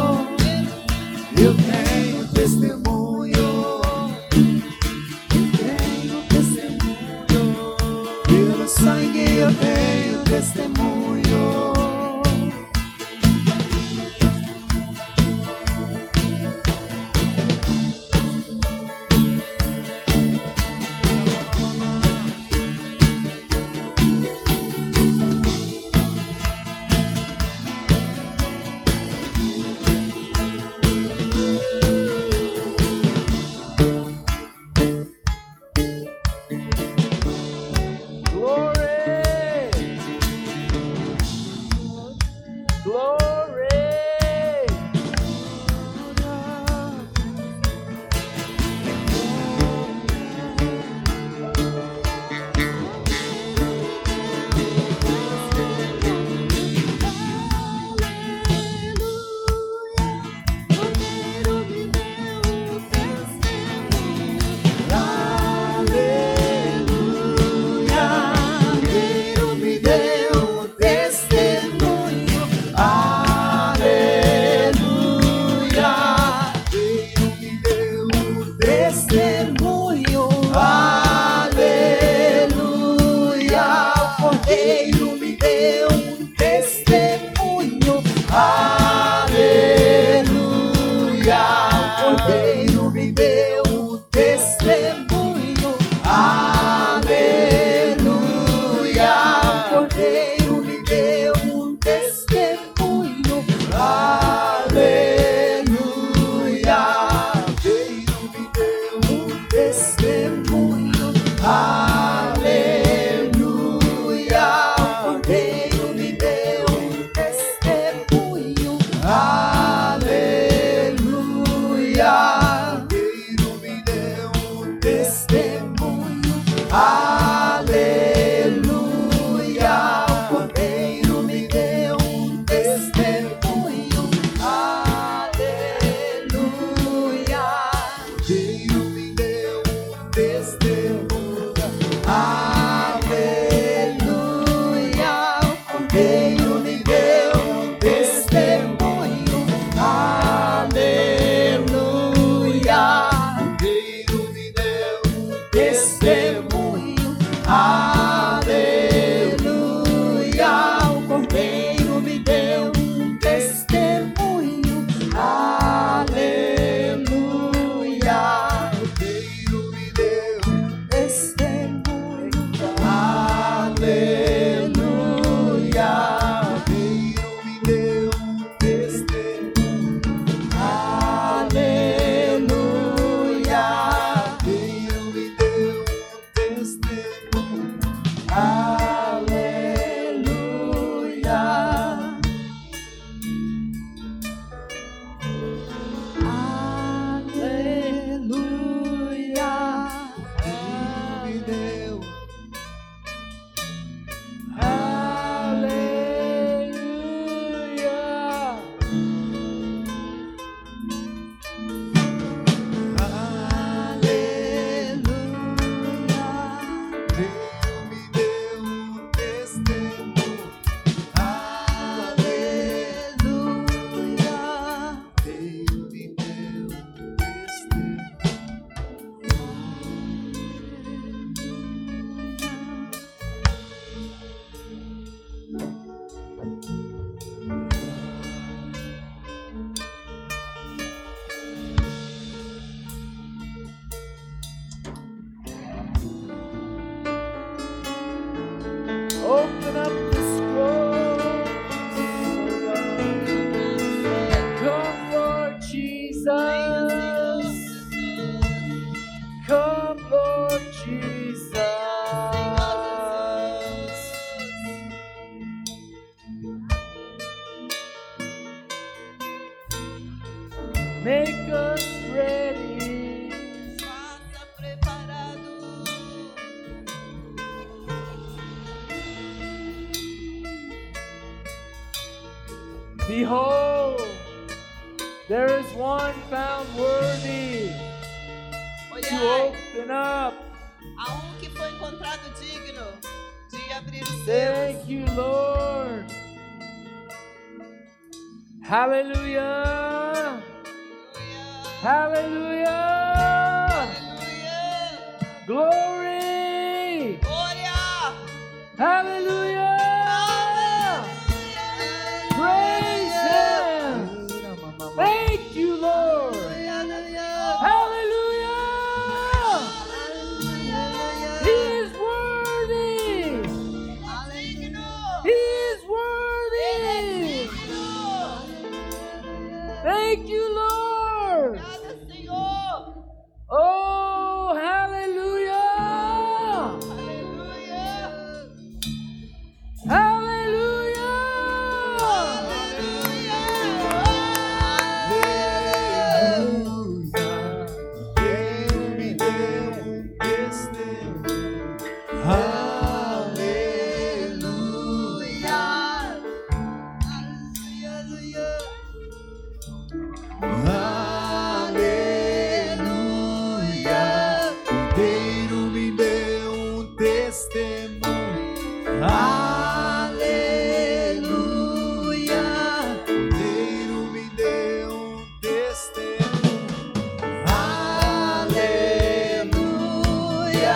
Eu tenho testemunho. Eu tenho testemunho. Pelo sangue eu tenho testemunho. Open up the scrolls. Come, Lord Jesus. Come, Lord Jesus. Make us ready. Faça preparado. Behold, there is one found worthy to Olhai, open up há um que foi encontrado digno Thank you, Lord. Hallelujah. Hallelujah. Glory. Hallelujah. Praise Him. Thank you, Lord. Hallelujah. He is worthy. He is worthy. Thank you, Lord. Oh, hallelujah. Hallelujah. Ele me deu testemunho. Aleluia. Inteiro me deu testemunho. Aleluia. Inteiro me deu testemunho. Aleluia.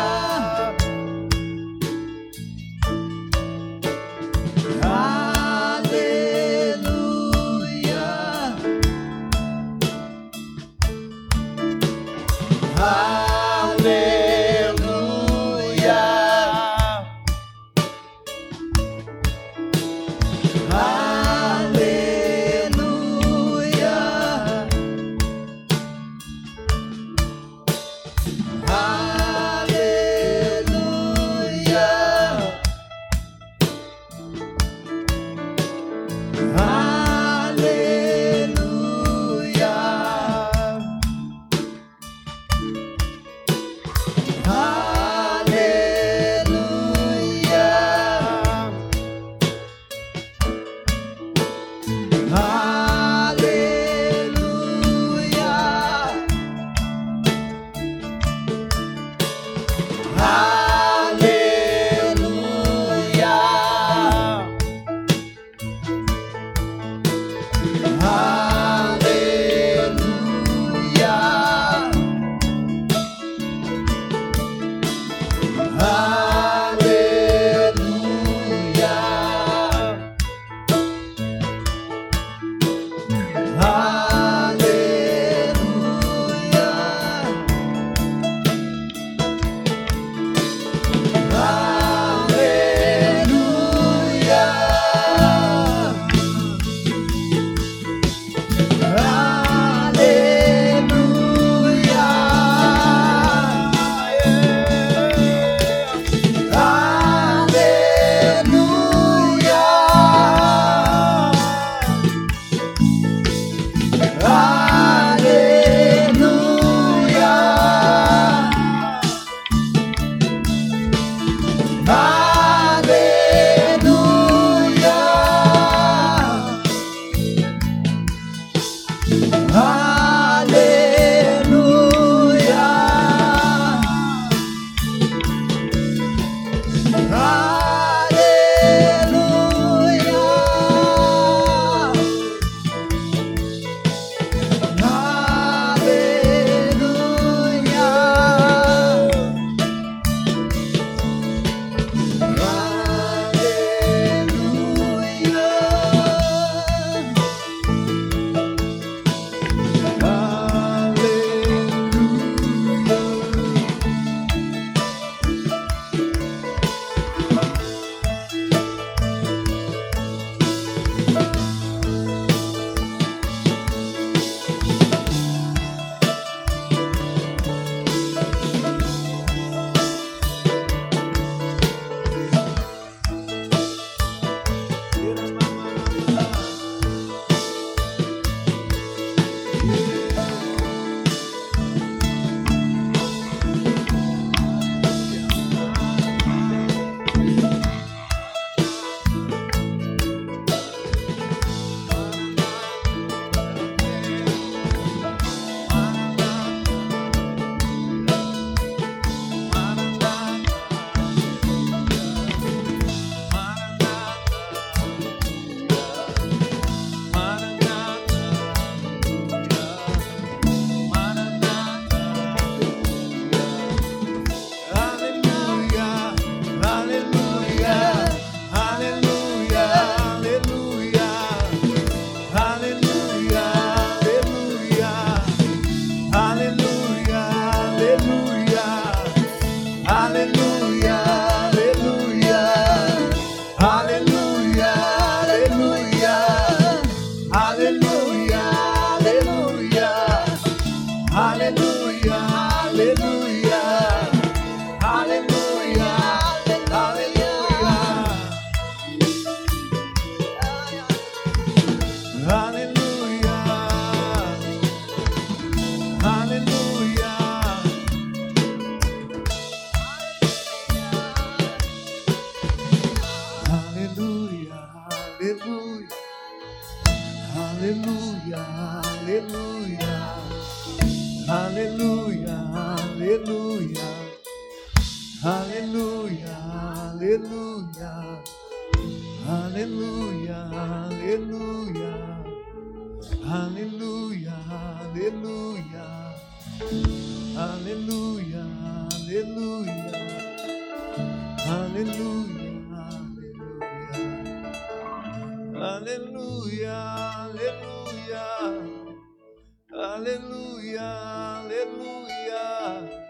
aleluia, aleluia, aleluia, aleluia, aleluia, aleluia, aleluia, aleluia, aleluia, aleluia.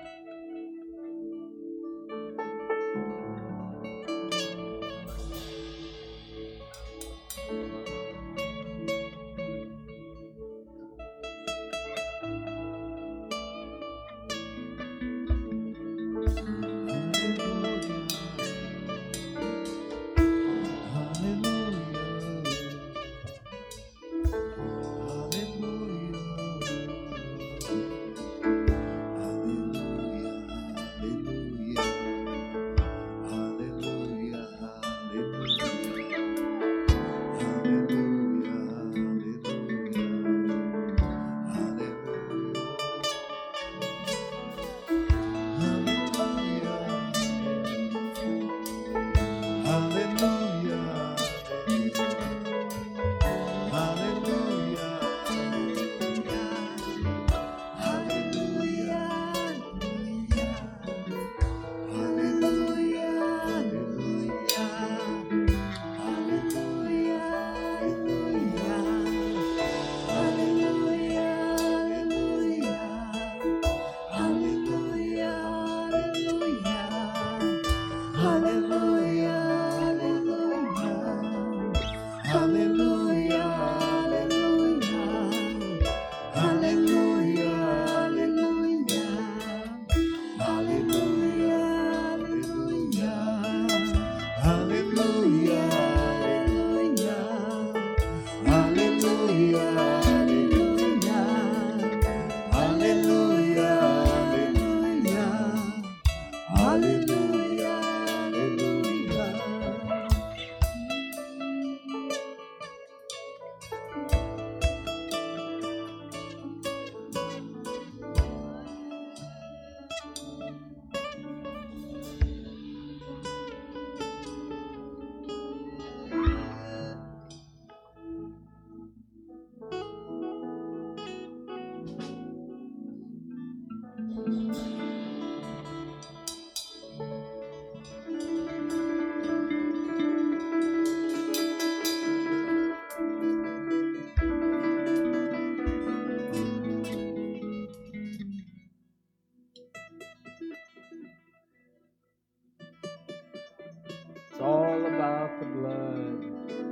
It's all about the blood.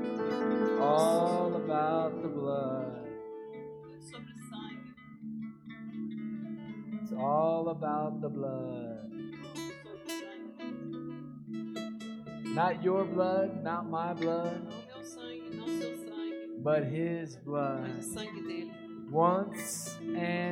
All about the blood. Sobre sangue. It's all about the blood. Sobre sangue. Not your blood, not my blood, Não meu sangue, não seu sangue, but his blood. mas o sangue dele. Once and